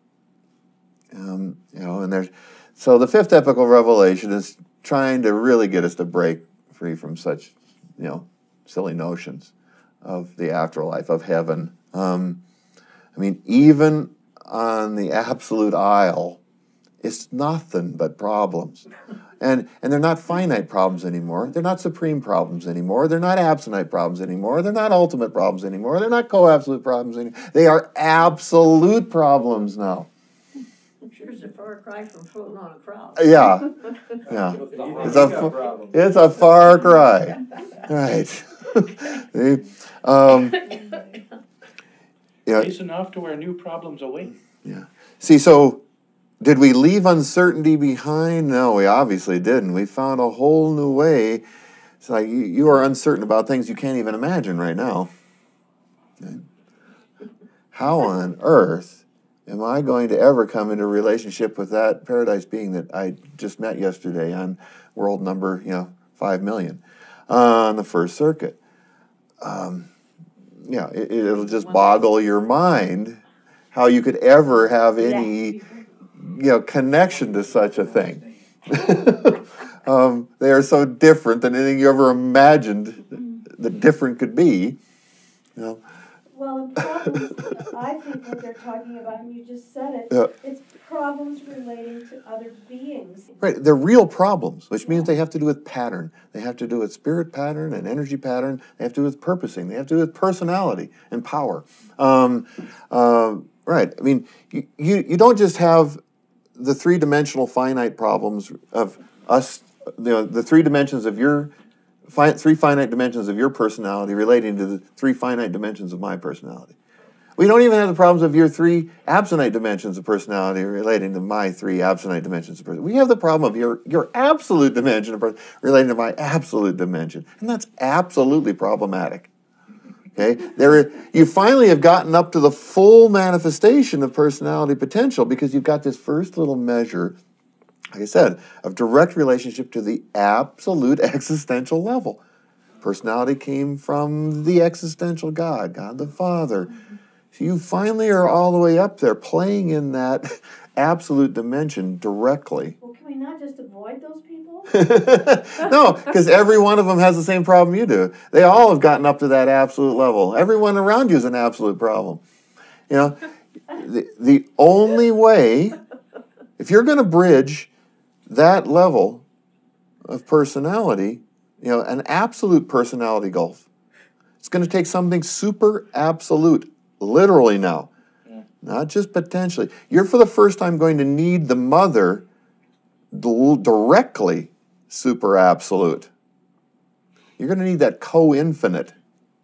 So the fifth epical revelation is trying to really get us to break free from such, silly notions of the afterlife, of heaven. Even on the absolute isle, it's nothing but problems. And they're not finite problems anymore. They're not supreme problems anymore. They're not absentite problems anymore. They're not ultimate problems anymore. They're not co-absolute problems anymore. They are absolute problems now. Sure is a far cry from floating on a cloud. Yeah. It's a far cry. Right. It's enough to where new problems await. Yeah. See, so did we leave uncertainty behind? No, we obviously didn't. We found a whole new way. It's like you are uncertain about things you can't even imagine right now. Okay. How on earth am I going to ever come into a relationship with that paradise being that I just met yesterday on world number, 5 million on the first circuit? It'll just boggle your mind how you could ever have any, connection to such a thing. They are so different than anything you ever imagined that different could be. Well, the problems, I think what they're talking about, and you just said it, it's problems relating to other beings. Right, they're real problems, which means they have to do with pattern. They have to do with spirit pattern and energy pattern. They have to do with purposing. They have to do with personality and power. Right, you don't just have the three-dimensional finite problems of us the three dimensions of your three finite dimensions of your personality relating to the three finite dimensions of my personality. We don't even have the problems of your three absonite dimensions of personality relating to my three absonite dimensions of personality. We have the problem of your absolute dimension of relating to my absolute dimension, and that's absolutely problematic. Okay, you finally have gotten up to the full manifestation of personality potential because you've got this first little measure, like I said, of direct relationship to the absolute existential level. Personality came from the existential God, God the Father. So you finally are all the way up there, playing in that absolute dimension directly. Well, can we not just avoid those people? No, because every one of them has the same problem you do. They all have gotten up to that absolute level. Everyone around you is an absolute problem. You know, the only way, if you're going to bridge that level of personality, an absolute personality gulf, it's going to take something super absolute, literally now, not just potentially. You're for the first time going to need the mother directly super absolute. You're going to need that co-infinite.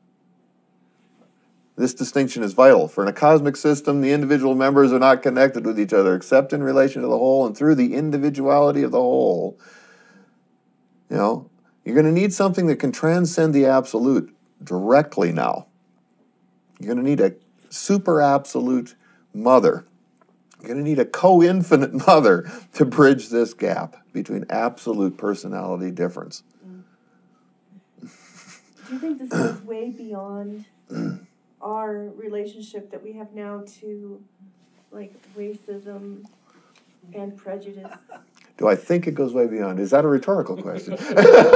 This distinction is vital. For in a cosmic system, the individual members are not connected with each other except in relation to the whole, and through the individuality of the whole, you're going to need something that can transcend the absolute directly now. You're going to need a super absolute mother. You're going to need a co-infinite mother to bridge this gap between absolute personality difference. Do you think this goes way beyond our relationship that we have now to, like, racism and prejudice? Do I think it goes way beyond? Is that a rhetorical question? It's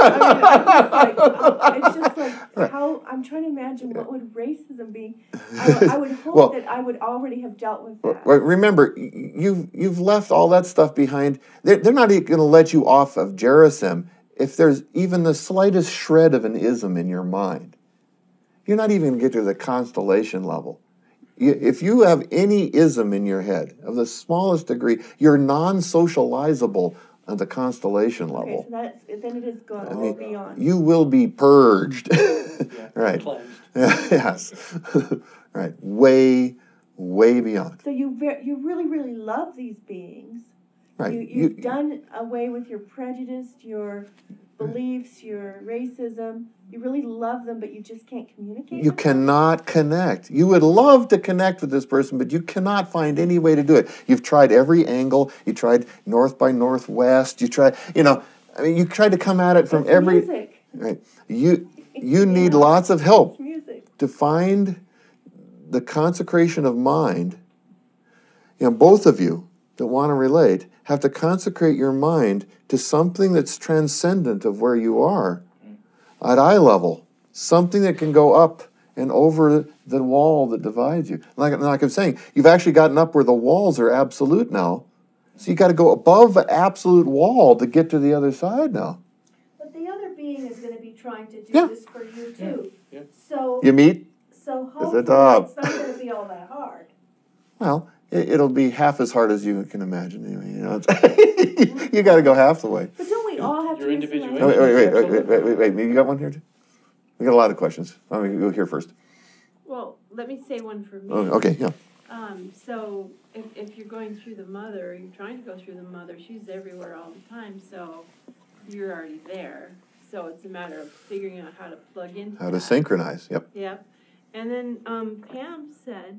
just like how I'm trying to imagine what would racism be. I would hope that I would already have dealt with that. Remember, you've left all that stuff behind. They're not even going to let you off of Gerusim if there's even the slightest shred of an ism in your mind. You're not even going to get to the constellation level. If you have any ism in your head of the smallest degree, you're non-socializable on the constellation level. Okay, so then it is gone beyond. You will be purged. Right. Cleansed. Yes. Right. Way, way beyond. So you really, really love these beings. Right. You've done away with your prejudice, your beliefs, your racism. You really love them, but you just can't communicate. You cannot connect. You would love to connect with this person, but you cannot find any way to do it. You've tried every angle. You tried north by northwest. You tried, you tried to come at it from every. Music. Right. You need lots of help Music. to find the consecration of mind. Both of you that want to relate have to consecrate your mind to something that's transcendent of where you are. At eye level, something that can go up and over the wall that divides you. Like I'm saying, you've actually gotten up where the walls are absolute now. So you got to go above the absolute wall to get to the other side now. But the other being is going to be trying to do Yeah. this for you too. Yeah. So, You meet? so It's hopefully a job. it's not going to be all that hard. Well, it'll be half as hard as you can imagine. You got to go half the way. But don't we all have Your to individuation. Oh, wait. You got one here too? We got a lot of questions. Let me go here first. Well, let me say one for me. Oh, okay, yeah. So if you're going through the mother, you're trying to go through the mother, she's everywhere all the time, so you're already there. So it's a matter of figuring out how to plug into How to that. synchronize, yep. Yep. And then Pam said,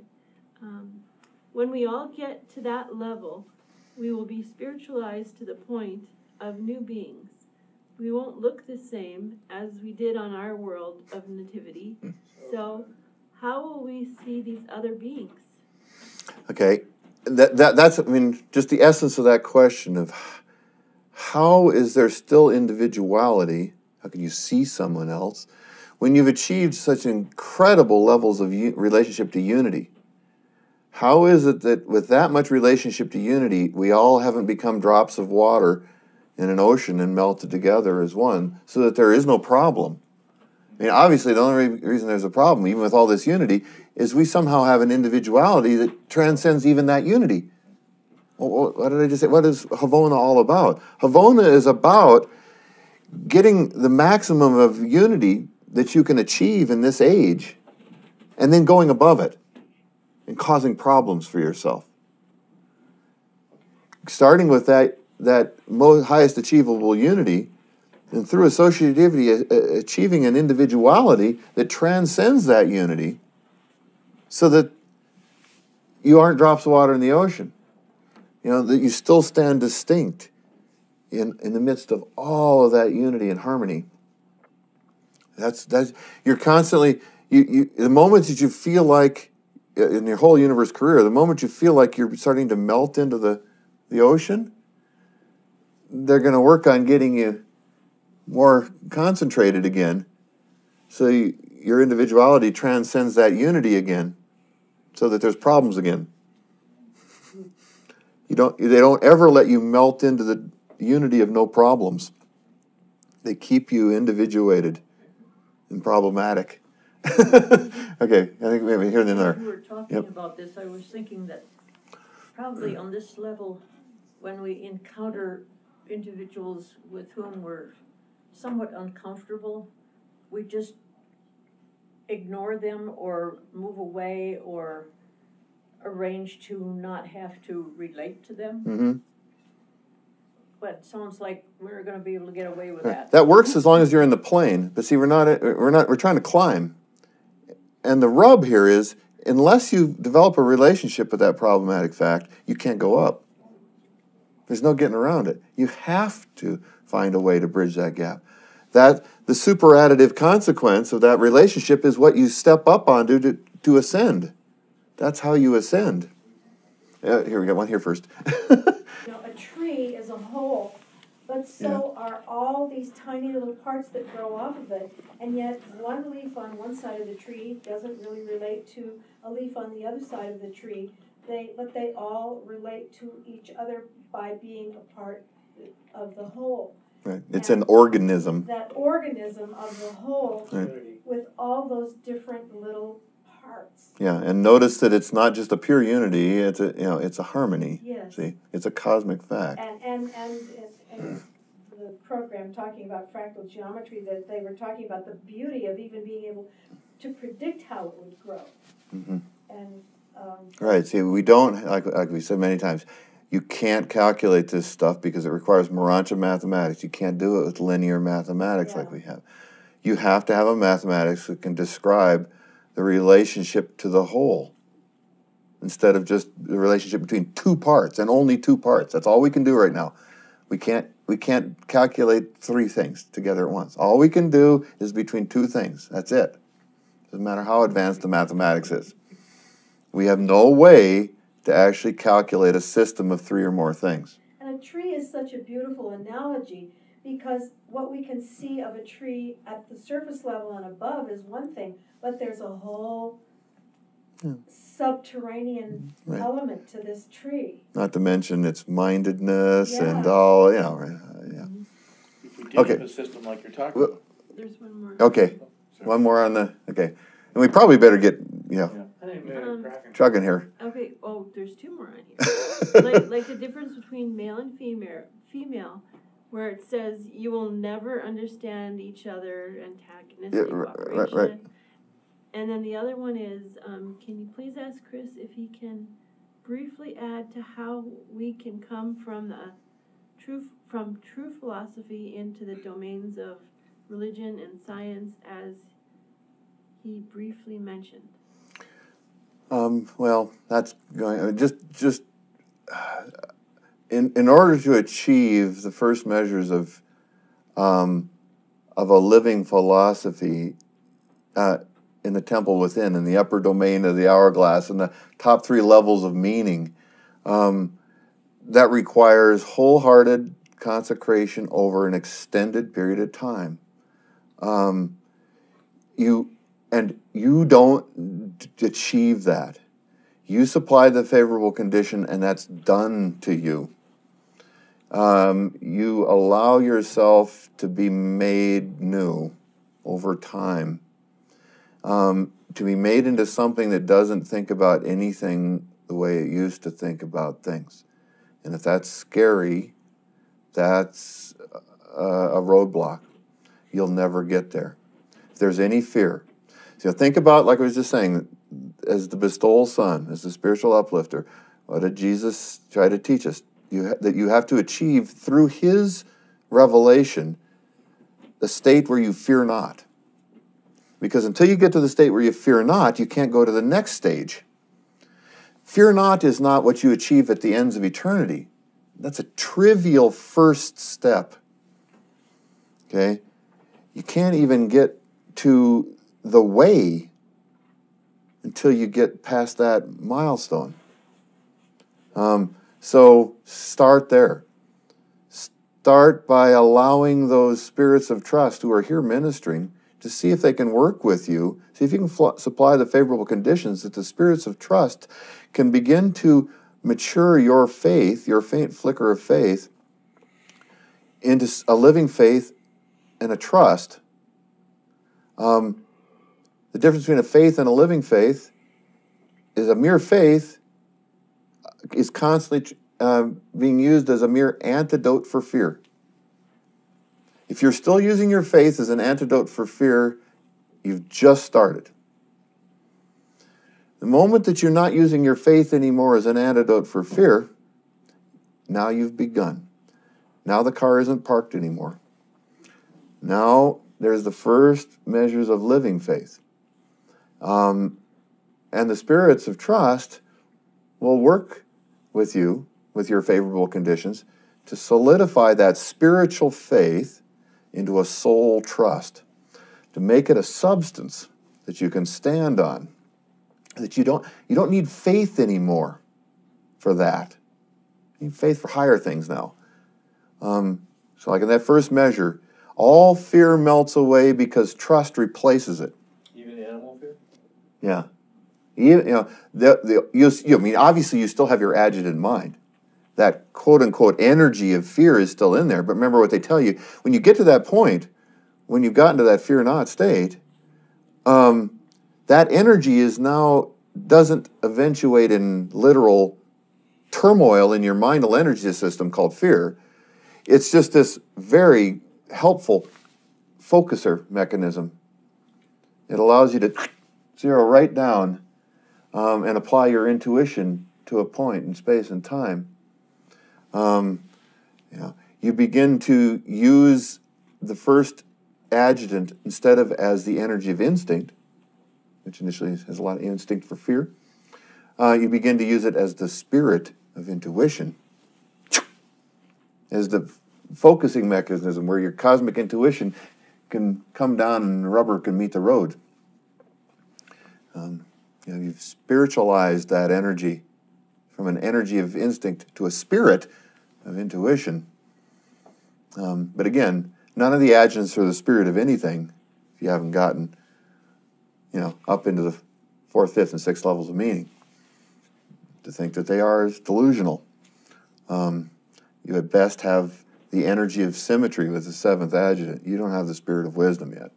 when we all get to that level, we will be spiritualized to the point of new beings. We won't look the same as we did on our world of nativity. So how will we see these other beings? Okay, that's just the essence of that question of how is there still individuality? How can you see someone else when you've achieved such incredible levels of relationship to unity? How is it that with that much relationship to unity, we all haven't become drops of water in an ocean and melted together as one, so that there is no problem? Obviously, the only reason there's a problem, even with all this unity, is we somehow have an individuality that transcends even that unity. What did I just say? What is Havona all about? Havona is about getting the maximum of unity that you can achieve in this age, and then going above it and causing problems for yourself. Starting with that most highest achievable unity, and through associativity, achieving an individuality that transcends that unity, so that you aren't drops of water in the ocean. You know, that you still stand distinct in the midst of all of that unity and harmony. That's you're constantly, the moment that you feel like, in your whole universe career, the moment you feel like you're starting to melt into the ocean, they're going to work on getting you more concentrated again, so your individuality transcends that unity again, so that there's problems again. They don't ever let you melt into the unity of no problems. They keep you individuated and problematic. Okay, I think maybe here and there. When we were talking about this, I was thinking that probably on this level, when we encounter individuals with whom we're somewhat uncomfortable, we just ignore them or move away or arrange to not have to relate to them. Mm-hmm. But it sounds like we're going to be able to get away with that. That works as long as you're in the plane. But see, we're trying to climb. And the rub here is, unless you develop a relationship with that problematic fact, you can't go up. There's no getting around it. You have to find a way to bridge that gap. That the superadditive consequence of that relationship is what you step up onto to ascend. That's how you ascend. Here, we got one here first. You know, a tree is a whole, but so are all these tiny little parts that grow off of it, and yet one leaf on one side of the tree doesn't really relate to a leaf on the other side of the tree. But they all relate to each other by being a part of the whole. Right. It's an organism. That organism of the whole, Right. with all those different little parts. Yeah, and notice that it's not just a pure unity, it's a harmony. Yes. See? It's a cosmic fact. And the program talking about fractal geometry, that they were talking about the beauty of even being able to predict how it would grow. Mm-hmm. And right. See, we don't, like we said many times, you can't calculate this stuff because it requires Morancha mathematics. You can't do it with linear mathematics like we have. You have to have a mathematics that can describe the relationship to the whole, instead of just the relationship between two parts and only two parts. That's all we can do right now. We can't calculate three things together at once. All we can do is between two things. That's it. Doesn't matter how advanced the mathematics is. We have no way to actually calculate a system of three or more things. And a tree is such a beautiful analogy, because what we can see of a tree at the surface level and above is one thing, but there's a whole subterranean element to this tree. Not to mention its mindedness and all, If we did have a system like you're talking about. There's one more. Okay, one more on the, and we probably better get, chugging here. Okay, there's two more on here. like the difference between male and female, where it says you will never understand each other, antagonistic cooperation. Right. And then the other one is, can you please ask Chris if he can briefly add to how we can come from true philosophy into the domains of religion and science, as he briefly mentioned. Well, that's going just in order to achieve the first measures of a living philosophy in the temple within, in the upper domain of the hourglass, and the top three levels of meaning, that requires wholehearted consecration over an extended period of time. You don't achieve that. You supply the favorable condition, and that's done to you. You allow yourself to be made new over time, to be made into something that doesn't think about anything the way it used to think about things. And if that's scary, that's a roadblock. You'll never get there. If there's any fear. So think about, like I was just saying, as the bestowal son, as the spiritual uplifter, what did Jesus try to teach us? That you have to achieve through his revelation a state where you fear not. Because until you get to the state where you fear not, you can't go to the next stage. Fear not is not what you achieve at the ends of eternity. That's a trivial first step. Okay? You can't even get to the way until you get past that milestone. So start there. Start by allowing those spirits of trust who are here ministering to see if they can work with you, see if you can supply the favorable conditions that the spirits of trust can begin to mature your faith, your faint flicker of faith, into a living faith and a trust. The difference between a faith and a living faith is a mere faith is constantly being used as a mere antidote for fear. If you're still using your faith as an antidote for fear, you've just started. The moment that you're not using your faith anymore as an antidote for fear, now you've begun. Now the car isn't parked anymore. Now there's the first measures of living faith. And the spirits of trust will work with you, with your favorable conditions, to solidify that spiritual faith into a soul trust, to make it a substance that you can stand on, that you don't need faith anymore for that. You need faith for higher things now. So like in that first measure, all fear melts away because trust replaces it. Even animal fear? Yeah. I mean, obviously you still have your adjutant mind. That quote-unquote energy of fear is still in there. But remember what they tell you. When you get to that point, when you've gotten to that fear-not state, that energy doesn't eventuate in literal turmoil in your mindal energy system called fear. It's just this very helpful focuser mechanism. It allows you to zero right down and apply your intuition to a point in space and time. You begin to use the first adjutant instead of as the energy of instinct, which initially has a lot of instinct for fear. You begin to use it as the spirit of intuition, as the focusing mechanism where your cosmic intuition can come down and the rubber can meet the road. You've spiritualized that energy from an energy of instinct to a spirit of intuition. But again, none of the adjuncts are the spirit of anything if you haven't gotten, up into the 4th, 5th, and 6th levels of meaning. To think that they are is delusional. You at best have the energy of symmetry with the 7th adjutant. You don't have the spirit of wisdom yet.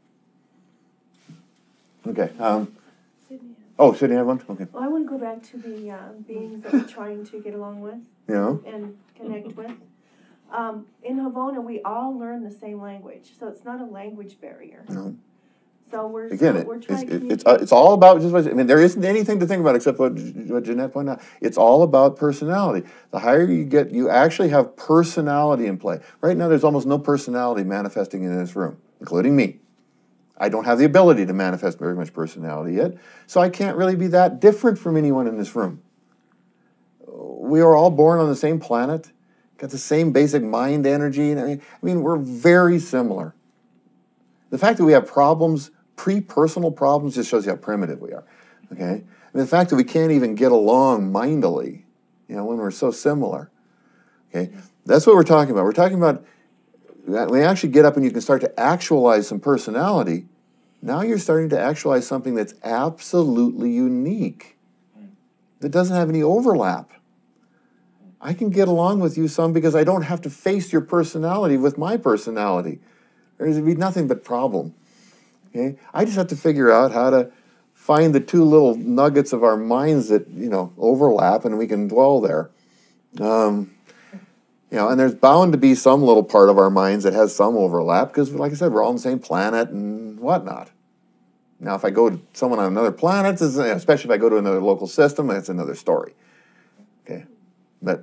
Okay. Sydney had one? Okay. Well, I want to go back to the beings that we're trying to get along with and connect with. In Havona, we all learn the same language, so it's not a language barrier. No. So we're Again, trying to communicate. it's all about just what, there isn't anything to think about except what Jeanette pointed out. It's all about personality. The higher you get, you actually have personality in play. Right now, there's almost no personality manifesting in this room, including me. I don't have the ability to manifest very much personality yet, so I can't really be that different from anyone in this room. We are all born on the same planet, got the same basic mind energy. I mean, we're very similar. The fact that we have problems, pre-personal problems, just shows you how primitive we are. Okay, and the fact that we can't even get along mindily, when we're so similar. Okay, that's what we're talking about. We're talking about when you actually get up and you can start to actualize some personality. Now you're starting to actualize something that's absolutely unique, that doesn't have any overlap. I can get along with you some because I don't have to face your personality with my personality. There's be nothing but problem. Okay? I just have to figure out how to find the two little nuggets of our minds that overlap, and we can dwell there. You know, and there's bound to be some little part of our minds that has some overlap because, like I said, we're all on the same planet and whatnot. Now, if I go to someone on another planet, especially if I go to another local system, that's another story. Okay, but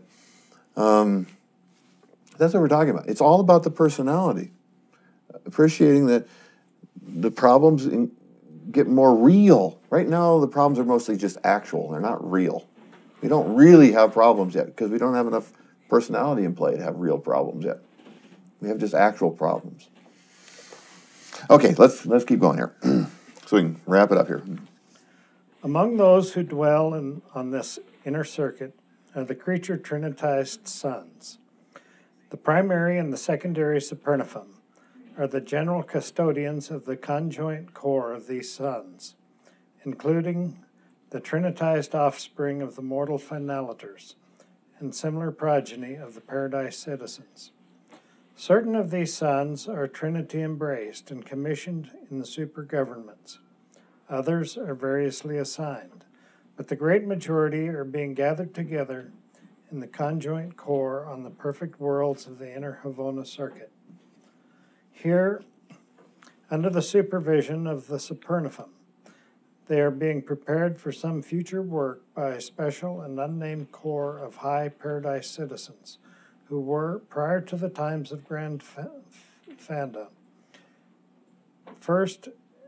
that's what we're talking about. It's all about the personality. Appreciating that the problems get more real. Right now, the problems are mostly just actual. They're not real. We don't really have problems yet because we don't have enough personality in play to have real problems yet. We have just actual problems. Okay, let's keep going here. So we can wrap it up here. Among those who dwell on this inner circuit are the creature trinitized sons. The primary and the secondary supernifum are the general custodians of the conjoint core of these sons, including the trinitized offspring of the mortal finalators and similar progeny of the paradise citizens. Certain of these sons are Trinity embraced and commissioned in the supergovernments. Others are variously assigned, but the great majority are being gathered together in the conjoint core on the perfect worlds of the inner Havona circuit. Here, under the supervision of the supernifum, they are being prepared for some future work by a special and unnamed corps of high paradise citizens who were, prior to the times of Grand Fanda, first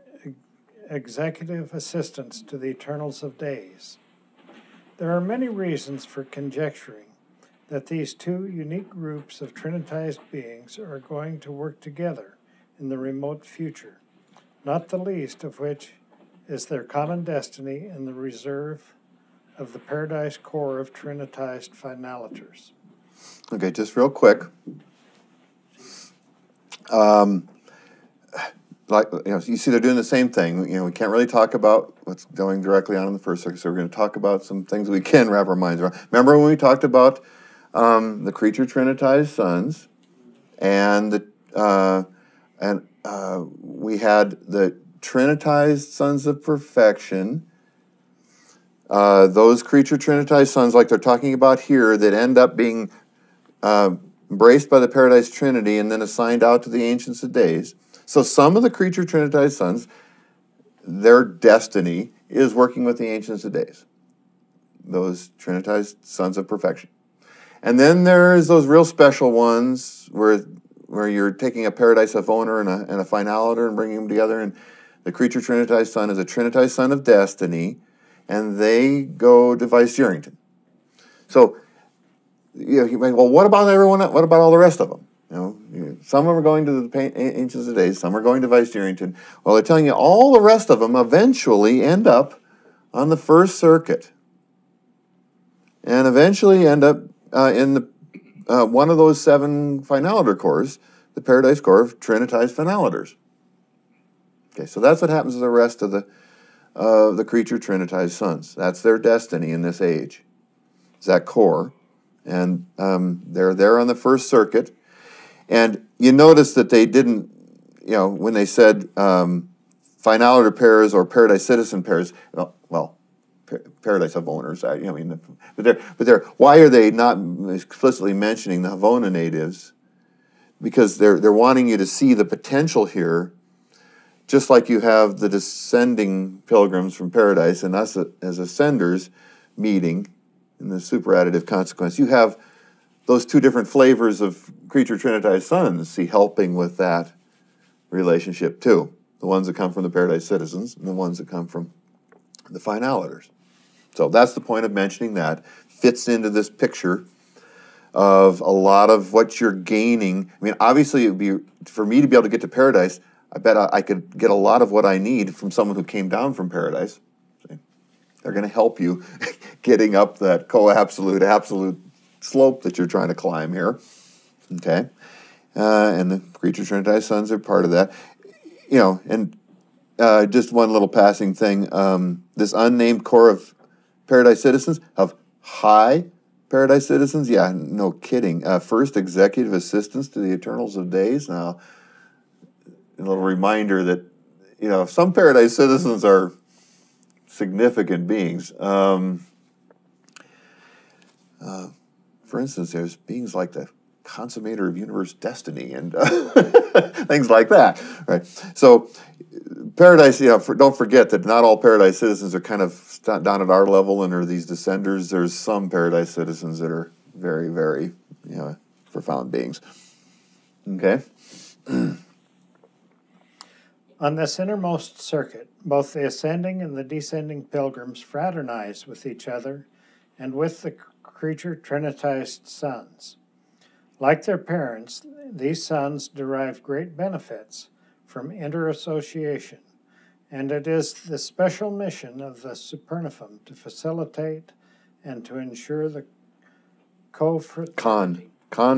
executive assistants to the Eternals of Days. There are many reasons for conjecturing that these two unique groups of trinitized beings are going to work together in the remote future, not the least of which is their common destiny in the reserve of the paradise core of trinitized finalators. Okay, just real quick. You see they're doing the same thing. We can't really talk about what's going directly on in the first circuit, so we're going to talk about some things we can wrap our minds around. Remember when we talked about the creature trinitized sons, and we had the trinitized sons of perfection, those creature trinitized sons, like they're talking about here, that end up being embraced by the Paradise Trinity and then assigned out to the Ancients of Days. So some of the creature trinitized sons, their destiny is working with the Ancients of Days, those trinitized sons of perfection. And then there's those real special ones where you're taking a Paradise Havona and a Finalator and bringing them together, and the creature trinitized son is a trinitized son of destiny, and they go to Vice-Gerington. So, you might, well, what about everyone? What about all the rest of them? Some of them are going to the Ancients of Days, some are going to Vice-Gerington. Well, they're telling you all the rest of them eventually end up on the first circuit, and eventually end up in the one of those 7 Finalator cores, the Paradise Core of Trinitized Finalators. Okay, so that's what happens to the rest of the creature trinitized sons. That's their destiny in this age. It's that core. And they're there on the first circuit. And you notice that they didn't, when they said Finalator pairs or Paradise Citizen pairs, Paradise Havoners, why are they not explicitly mentioning the Havona natives? Because they're wanting you to see the potential here. Just like you have the descending pilgrims from paradise and us as ascenders meeting in the superadditive consequence, you have those 2 different flavors of creature trinitized sons, helping with that relationship too. The ones that come from the paradise citizens and the ones that come from the Finalators. So that's the point of mentioning that. Fits into this picture of a lot of what you're gaining. I mean, obviously, it would be, for me to be able to get to paradise, I bet I could get a lot of what I need from someone who came down from paradise. See? They're going to help you getting up that absolute slope that you're trying to climb here. Okay? And the creature trinitized sons are part of that. And just one little passing thing. This unnamed core of paradise citizens, of high paradise citizens, yeah, no kidding. First executive assistants to the Eternals of Days. Now, a little reminder that, some paradise citizens are significant beings. For instance, there's beings like the consummator of universe destiny, and things like that, right? So paradise, don't forget that not all paradise citizens are kind of down at our level and are these descenders. There's some paradise citizens that are very, very, profound beings. Okay? On this innermost circuit, both the ascending and the descending pilgrims fraternize with each other and with the creature trinitized sons. Like their parents, these sons derive great benefits from interassociation, and it is the special mission of the Supernifum to facilitate and to ensure the confraternity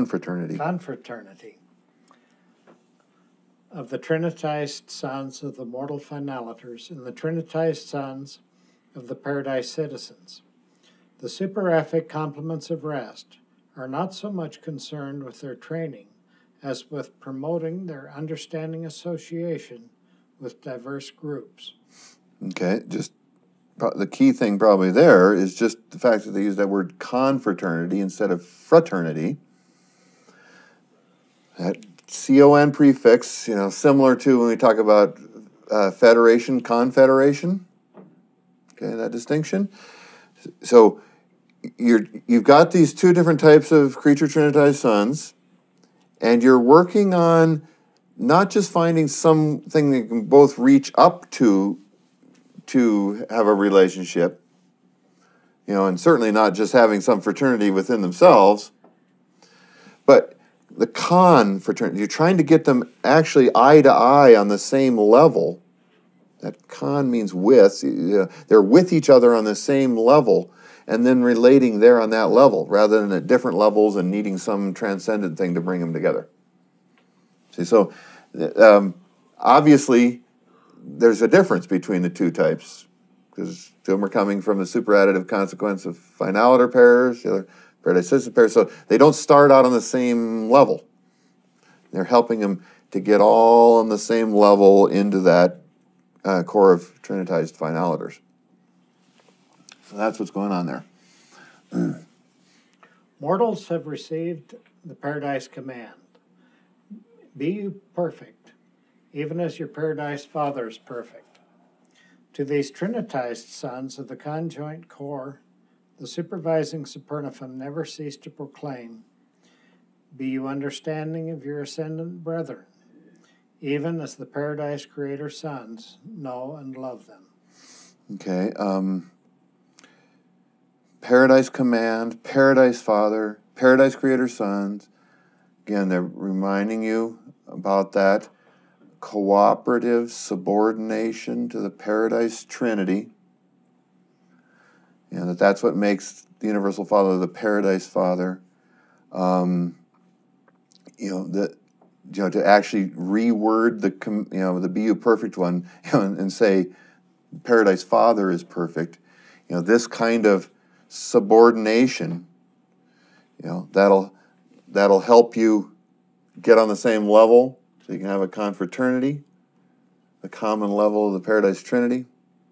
of the trinitized sons of the mortal finalators and the trinitized sons of the paradise citizens. The superaphic complements of rest are not so much concerned with their training as with promoting their understanding association with diverse groups. Okay, just the key thing probably there is just the fact that they use that word confraternity instead of fraternity. That CON prefix, similar to when we talk about federation, confederation. Okay, that distinction. So you've got these two different types of creature trinitized sons, and you're working on not just finding something that can both reach up to have a relationship, and certainly not just having some fraternity within themselves, but the confraternity. You're trying to get them actually eye to eye on the same level. That con means with. They're with each other on the same level, and then relating there on that level, rather than at different levels and needing some transcendent thing to bring them together. See, so obviously there's a difference between the two types, because two of them are coming from the superadditive consequence of finaliter pairs, the other paradise citizen pairs, so they don't start out on the same level. They're helping them to get all on the same level into that core of trinitized finaliters. So that's what's going on there. Mortals have received the paradise command. Be you perfect, even as your paradise Father is perfect. To these trinitized sons of the conjoint core, the supervising Supernifum never ceased to proclaim, be you understanding of your ascendant brethren, even as the paradise creator sons know and love them. Okay, paradise command, paradise Father, paradise creator sons. Again, they're reminding you about that cooperative subordination to the paradise Trinity. That's what makes the Universal Father the Paradise Father. To actually reword the Be You Perfect one, and say Paradise Father is perfect. This kind of subordination, that'll help you get on the same level, so you can have a confraternity, the common level of the Paradise Trinity.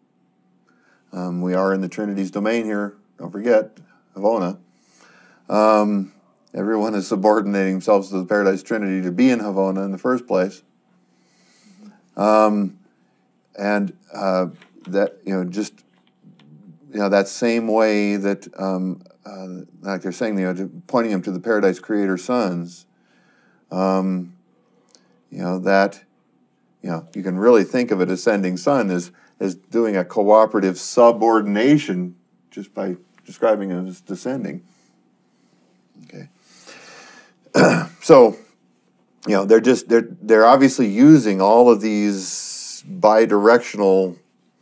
We are in the Trinity's domain here. Don't forget, Havona. Everyone is subordinating themselves to the Paradise Trinity to be in Havona in the first place. That that same way that like they're saying, pointing them to the Paradise Creator sons. You can really think of an ascending sun as doing a cooperative subordination just by describing it as descending. Okay. So, they're obviously using all of these bidirectional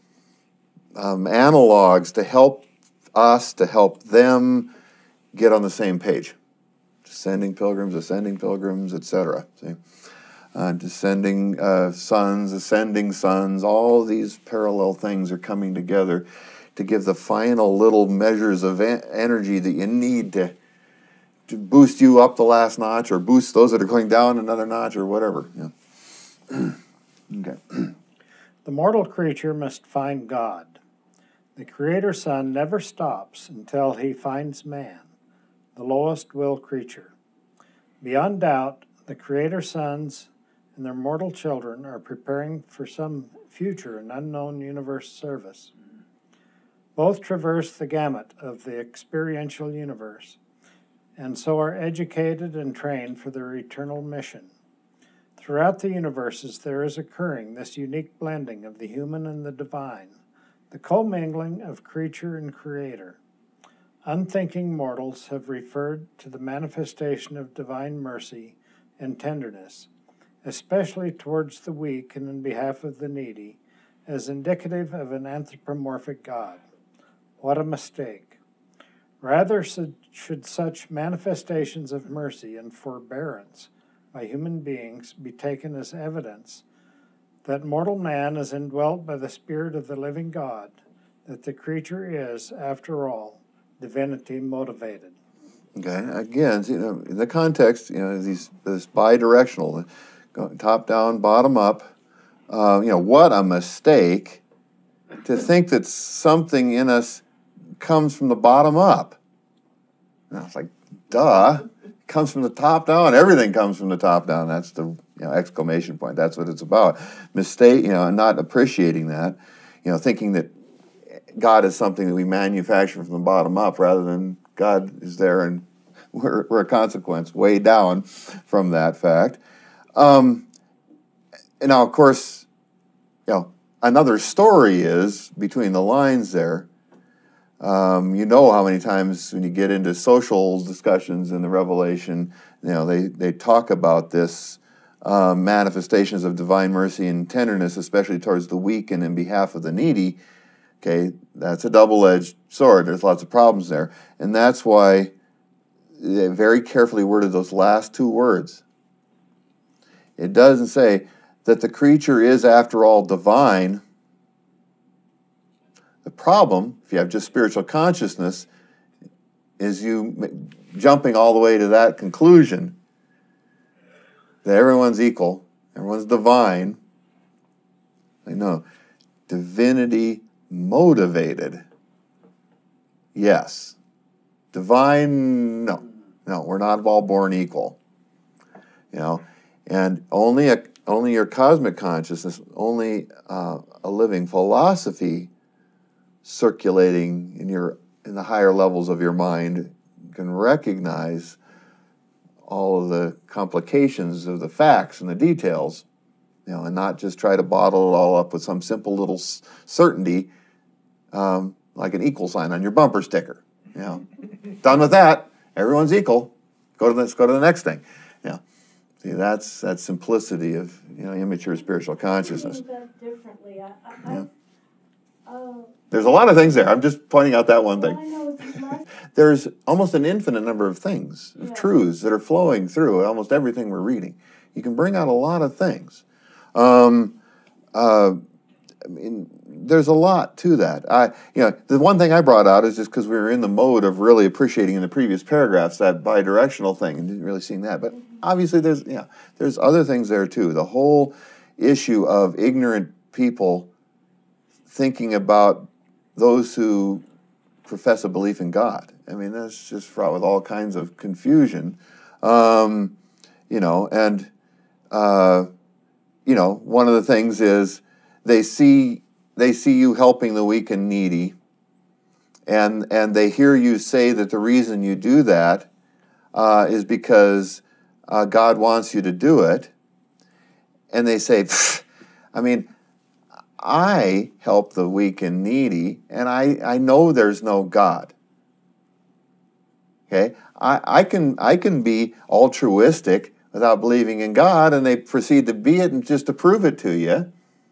analogs to help us, to help them get on the same page. Descending pilgrims, ascending pilgrims, etc. See? Descending sons, ascending sons, all of these parallel things are coming together to give the final little measures of energy that you need to boost you up the last notch, or boost those that are going down another notch, or whatever. Okay. The mortal creature must find God. The Creator Son never stops until he finds man, the lowest will creature. Beyond doubt, the Creator's sons and their mortal children are preparing for some future and unknown universe service. Both traverse the gamut of the experiential universe, and so are educated and trained for their eternal mission. Throughout the universes there is occurring this unique blending of the human and the divine, the commingling of creature and creator. Unthinking mortals have referred to the manifestation of divine mercy and tenderness, especially towards the weak and in behalf of the needy, as indicative of an anthropomorphic God. What a mistake. Rather should such manifestations of mercy and forbearance by human beings be taken as evidence that mortal man is indwelt by the Spirit of the living God, that the creature is, after all, divinity motivated. Okay, again, in the context, this bi-directional, top down, bottom up. What a mistake to think that something in us comes from the bottom up. It's like, duh, it comes from the top down. Everything comes from the top down. That's the exclamation point. That's what it's about. Mistake, not appreciating that, thinking that God is something that we manufacture from the bottom up rather than God is there and we're a consequence way down from that fact. And now, of course, another story is between the lines there. How many times when you get into social discussions in the Revelation, they talk about this manifestations of divine mercy and tenderness, especially towards the weak and in behalf of the needy. Okay, that's a double-edged sword. There's lots of problems there. And that's why they very carefully worded those last two words. It doesn't say that the creature is, after all, divine. The problem, if you have just spiritual consciousness, is you jumping all the way to that conclusion that everyone's equal, everyone's divine. No, divinity motivated. Yes. Divine, no. No, we're not all born equal. And only your cosmic consciousness, only a living philosophy circulating in the higher levels of your mind can recognize all of the complications of the facts and the details, and not just try to bottle it all up with some simple little certainty, like an equal sign on your bumper sticker. Done with that, everyone's equal. Let's go to the next thing. See, that's that simplicity of immature spiritual consciousness. That differently. There's a lot of things there. I'm just pointing out that one thing. I know it's There's almost an infinite number of things, of truths that are flowing through almost everything we're reading. You can bring out a lot of things. There's a lot to that. The one thing I brought out is just because we were in the mode of really appreciating in the previous paragraphs that bi-directional thing and didn't really see that. But obviously there's other things there too. The whole issue of ignorant people thinking about those who profess a belief in God. That's just fraught with all kinds of confusion. One of the things is they see you helping the weak and needy, and they hear you say that the reason you do that is because God wants you to do it, and they say, I help the weak and needy, and I know there's no God. Okay, I can be altruistic without believing in God, and they proceed to be it and just to prove it to you.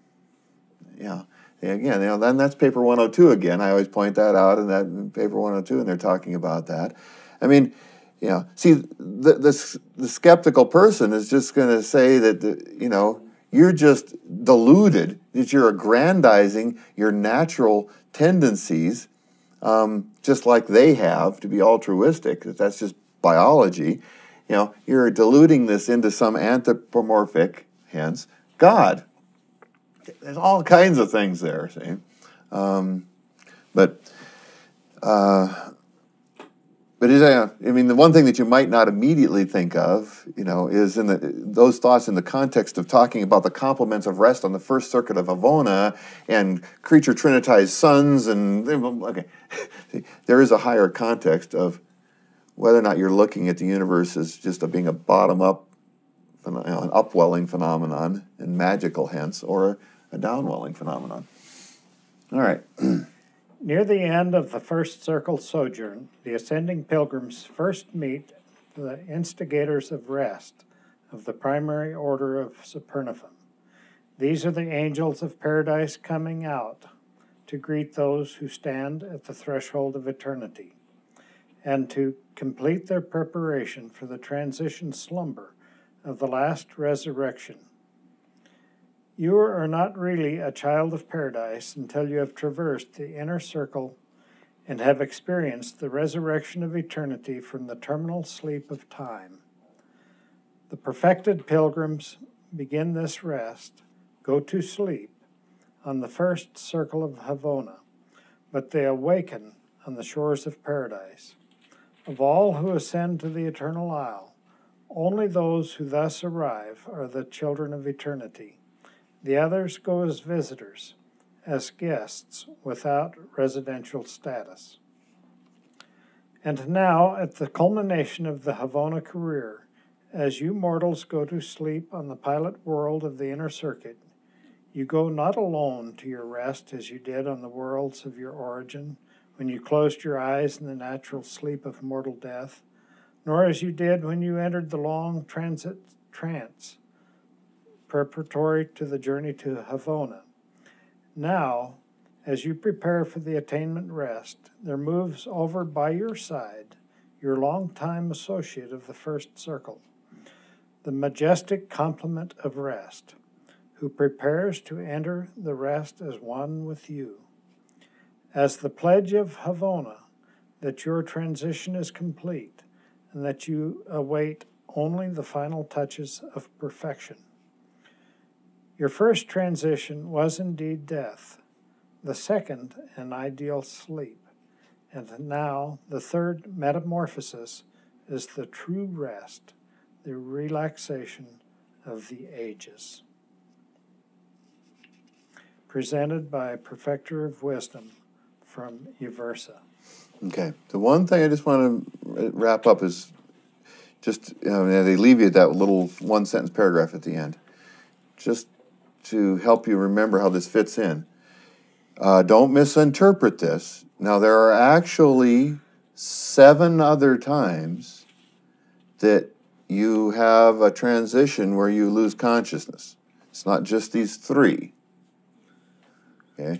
Again, then that's paper 102 again. I always point that out in paper 102, and they're talking about that. See, the skeptical person is just going to say that, you're just deluded, that you're aggrandizing your natural tendencies, just like they have to be altruistic, that's just biology. You're diluting this into some anthropomorphic, hence, God. There's all kinds of things there, see? But But I mean, the one thing that you might not immediately think of, is those thoughts in the context of talking about the complements of rest on the first circuit of Havona and creature trinitized sons, and okay, there is a higher context of whether or not you're looking at the universe as just being a bottom-up, an upwelling phenomenon, and magical hence, or a downwelling phenomenon. All right. Near the end of the first circle sojourn, the ascending pilgrims first meet the instigators of rest of the primary order of Supernifum. These are the angels of paradise coming out to greet those who stand at the threshold of eternity, and to complete their preparation for the transition slumber of the last resurrection. You are not really a child of paradise until you have traversed the inner circle and have experienced the resurrection of eternity from the terminal sleep of time. The perfected pilgrims begin this rest, go to sleep, on the first circle of Havona, but they awaken on the shores of paradise. Of all who ascend to the eternal isle, only those who thus arrive are the children of eternity. The others go as visitors, as guests without residential status. And now, at the culmination of the Havona career, as you mortals go to sleep on the pilot world of the inner circuit, you go not alone to your rest as you did on the worlds of your origin, when you closed your eyes in the natural sleep of mortal death, nor as you did when you entered the long transit trance, preparatory to the journey to Havona. Now, as you prepare for the attainment rest, there moves over by your side your long-time associate of the first circle, the majestic complement of rest, who prepares to enter the rest as one with you. As the pledge of Havona that your transition is complete and that you await only the final touches of perfection. Your first transition was indeed death, the second an ideal sleep, and now the third metamorphosis is the true rest, the relaxation of the ages. Presented by Perfecter of Wisdom from Uversa. Okay, the one thing I just want to wrap up is just, they leave you that little one-sentence paragraph at the end, just to help you remember how this fits in. Don't misinterpret this. Now, there are actually 7 other times that you have a transition where you lose consciousness. It's not just these 3. Okay,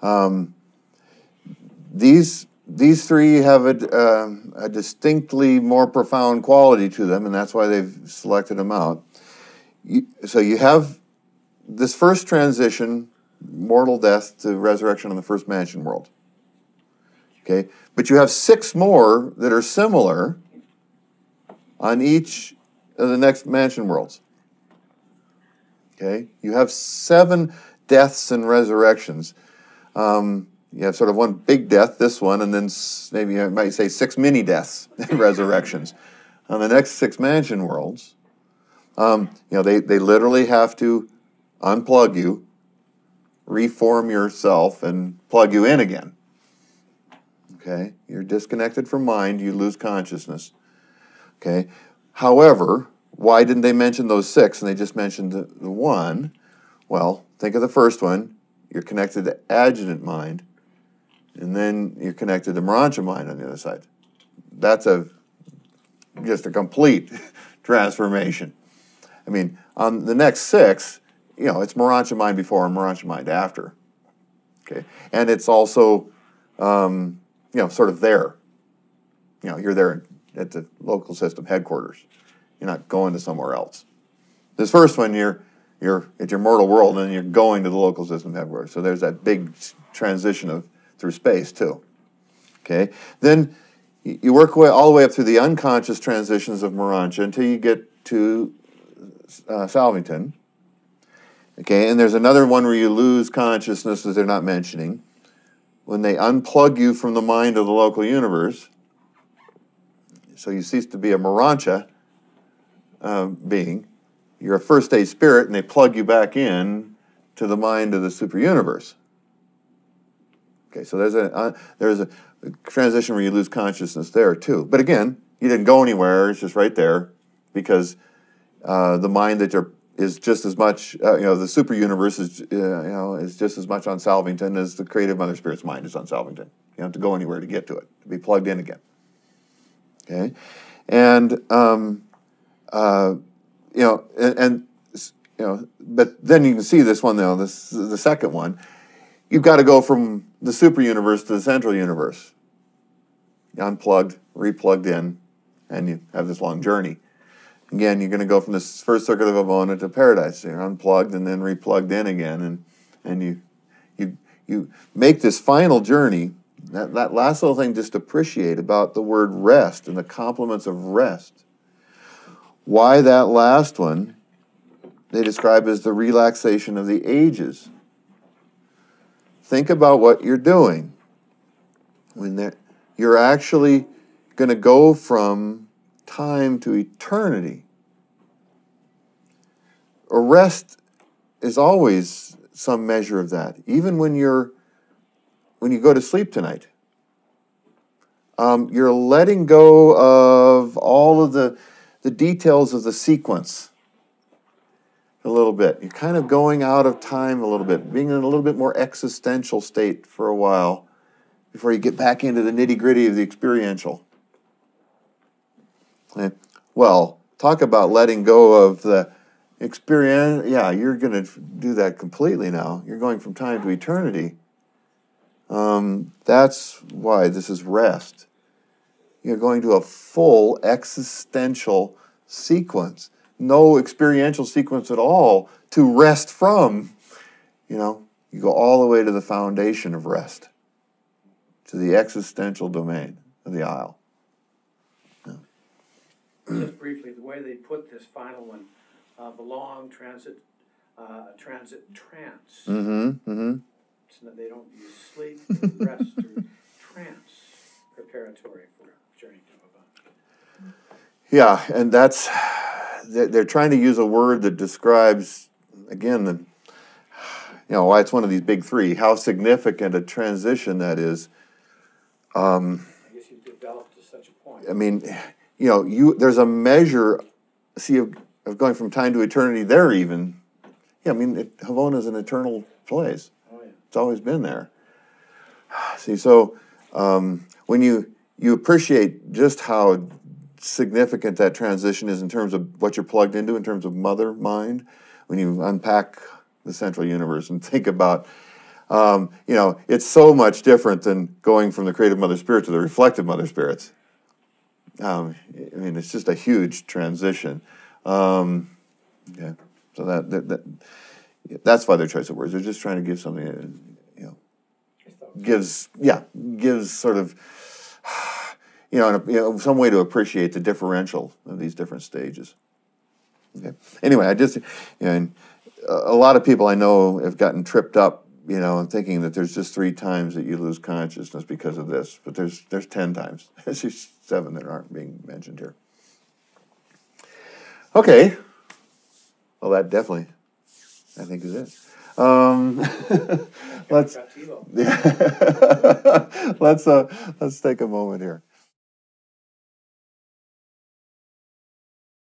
these 3 have a distinctly more profound quality to them, and that's why they've selected them out. So you have this first transition, mortal death to resurrection in the first mansion world. Okay, but you have 6 more that are similar on each of the next mansion worlds. Okay, you have 7 deaths and resurrections. You have sort of one big death, this one, and then maybe I might say 6 mini deaths and resurrections. On the next 6 mansion worlds, they literally have to unplug you, reform yourself, and plug you in again. Okay, you're disconnected from mind, you lose consciousness. Okay, however, why didn't they mention those 6 and they just mentioned the 1? Well, think of the first one. You're connected to adjutant mind, and then you're connected to Morontia mind on the other side. That's just a complete transformation. I mean, on the next 6, it's Morontia mind before and Morontia mind after. Okay, and it's also, sort of there. You're there at the local system headquarters. You're not going to somewhere else. This first one, you're at your mortal world, and then you're going to the local system headquarters. So there's that big transition through space too. Okay, then you work all the way up through the unconscious transitions of Morontia until you get to Salvington. Okay, and there's another one where you lose consciousness that they're not mentioning. When they unplug you from the mind of the local universe, So you cease to be a Morontia being. You're a first stage spirit, and they plug you back in to the mind of the super universe. Okay, so there's a transition where you lose consciousness there too. But again, you didn't go anywhere. It's just right there, because the mind that is just as much, the super universe is, is just as much on Salvington as the creative Mother Spirit's mind is on Salvington. You don't have to go anywhere to get to it, to be plugged in again. Okay, and but then you can see this one now. This is the second one. You've got to go from the super universe to the central universe. Unplugged, replugged in, and you have this long journey. Again, you're going to go from this first circuit of Avona to paradise. You're unplugged and then replugged in again, and you make this final journey. That last little thing, just appreciate about the word rest and the complements of rest. Why that last one they describe as the relaxation of the ages. Think about what you're doing. You're actually going to go from time to eternity. A rest is always some measure of that, even when you go to sleep tonight. You're letting go of all of the details of the sequence a little bit. You're kind of going out of time a little bit, being in a little bit more existential state for a while before you get back into the nitty-gritty of the experiential. Well, talk about letting go of the experience. Yeah, you're going to do that completely now. You're going from time to eternity. That's why this is rest. You're going to a full existential sequence. No experiential sequence at all to rest from. You go all the way to the foundation of rest, to the existential domain of the isle. Just briefly, the way they put this final one, the long transit trance. So they don't use sleep, or rest, or trance preparatory for journey to Avona. Yeah, and they're trying to use a word that describes, again, why it's one of these big three, how significant a transition that is. I guess you've developed to such a point. I mean, there's a measure, of going from time to eternity there even. Yeah, I mean, Havona is an eternal place. Oh, yeah. It's always been there. See, so when you appreciate just how significant that transition is in terms of what you're plugged into, in terms of mother mind, when you unpack the central universe and think about, it's so much different than going from the creative Mother Spirit to the reflective Mother Spirits. It's just a huge transition. Okay, so that's why their choice of words. They're just trying to give something, gives sort of, some way to appreciate the differential of these different stages. Okay. Anyway, and a lot of people I know have gotten tripped up, and thinking that there's just 3 times that you lose consciousness because of this, but there's 10 times. There's just 7 that aren't being mentioned here. Okay. Well, that definitely, I think, is it. Let's take a moment here.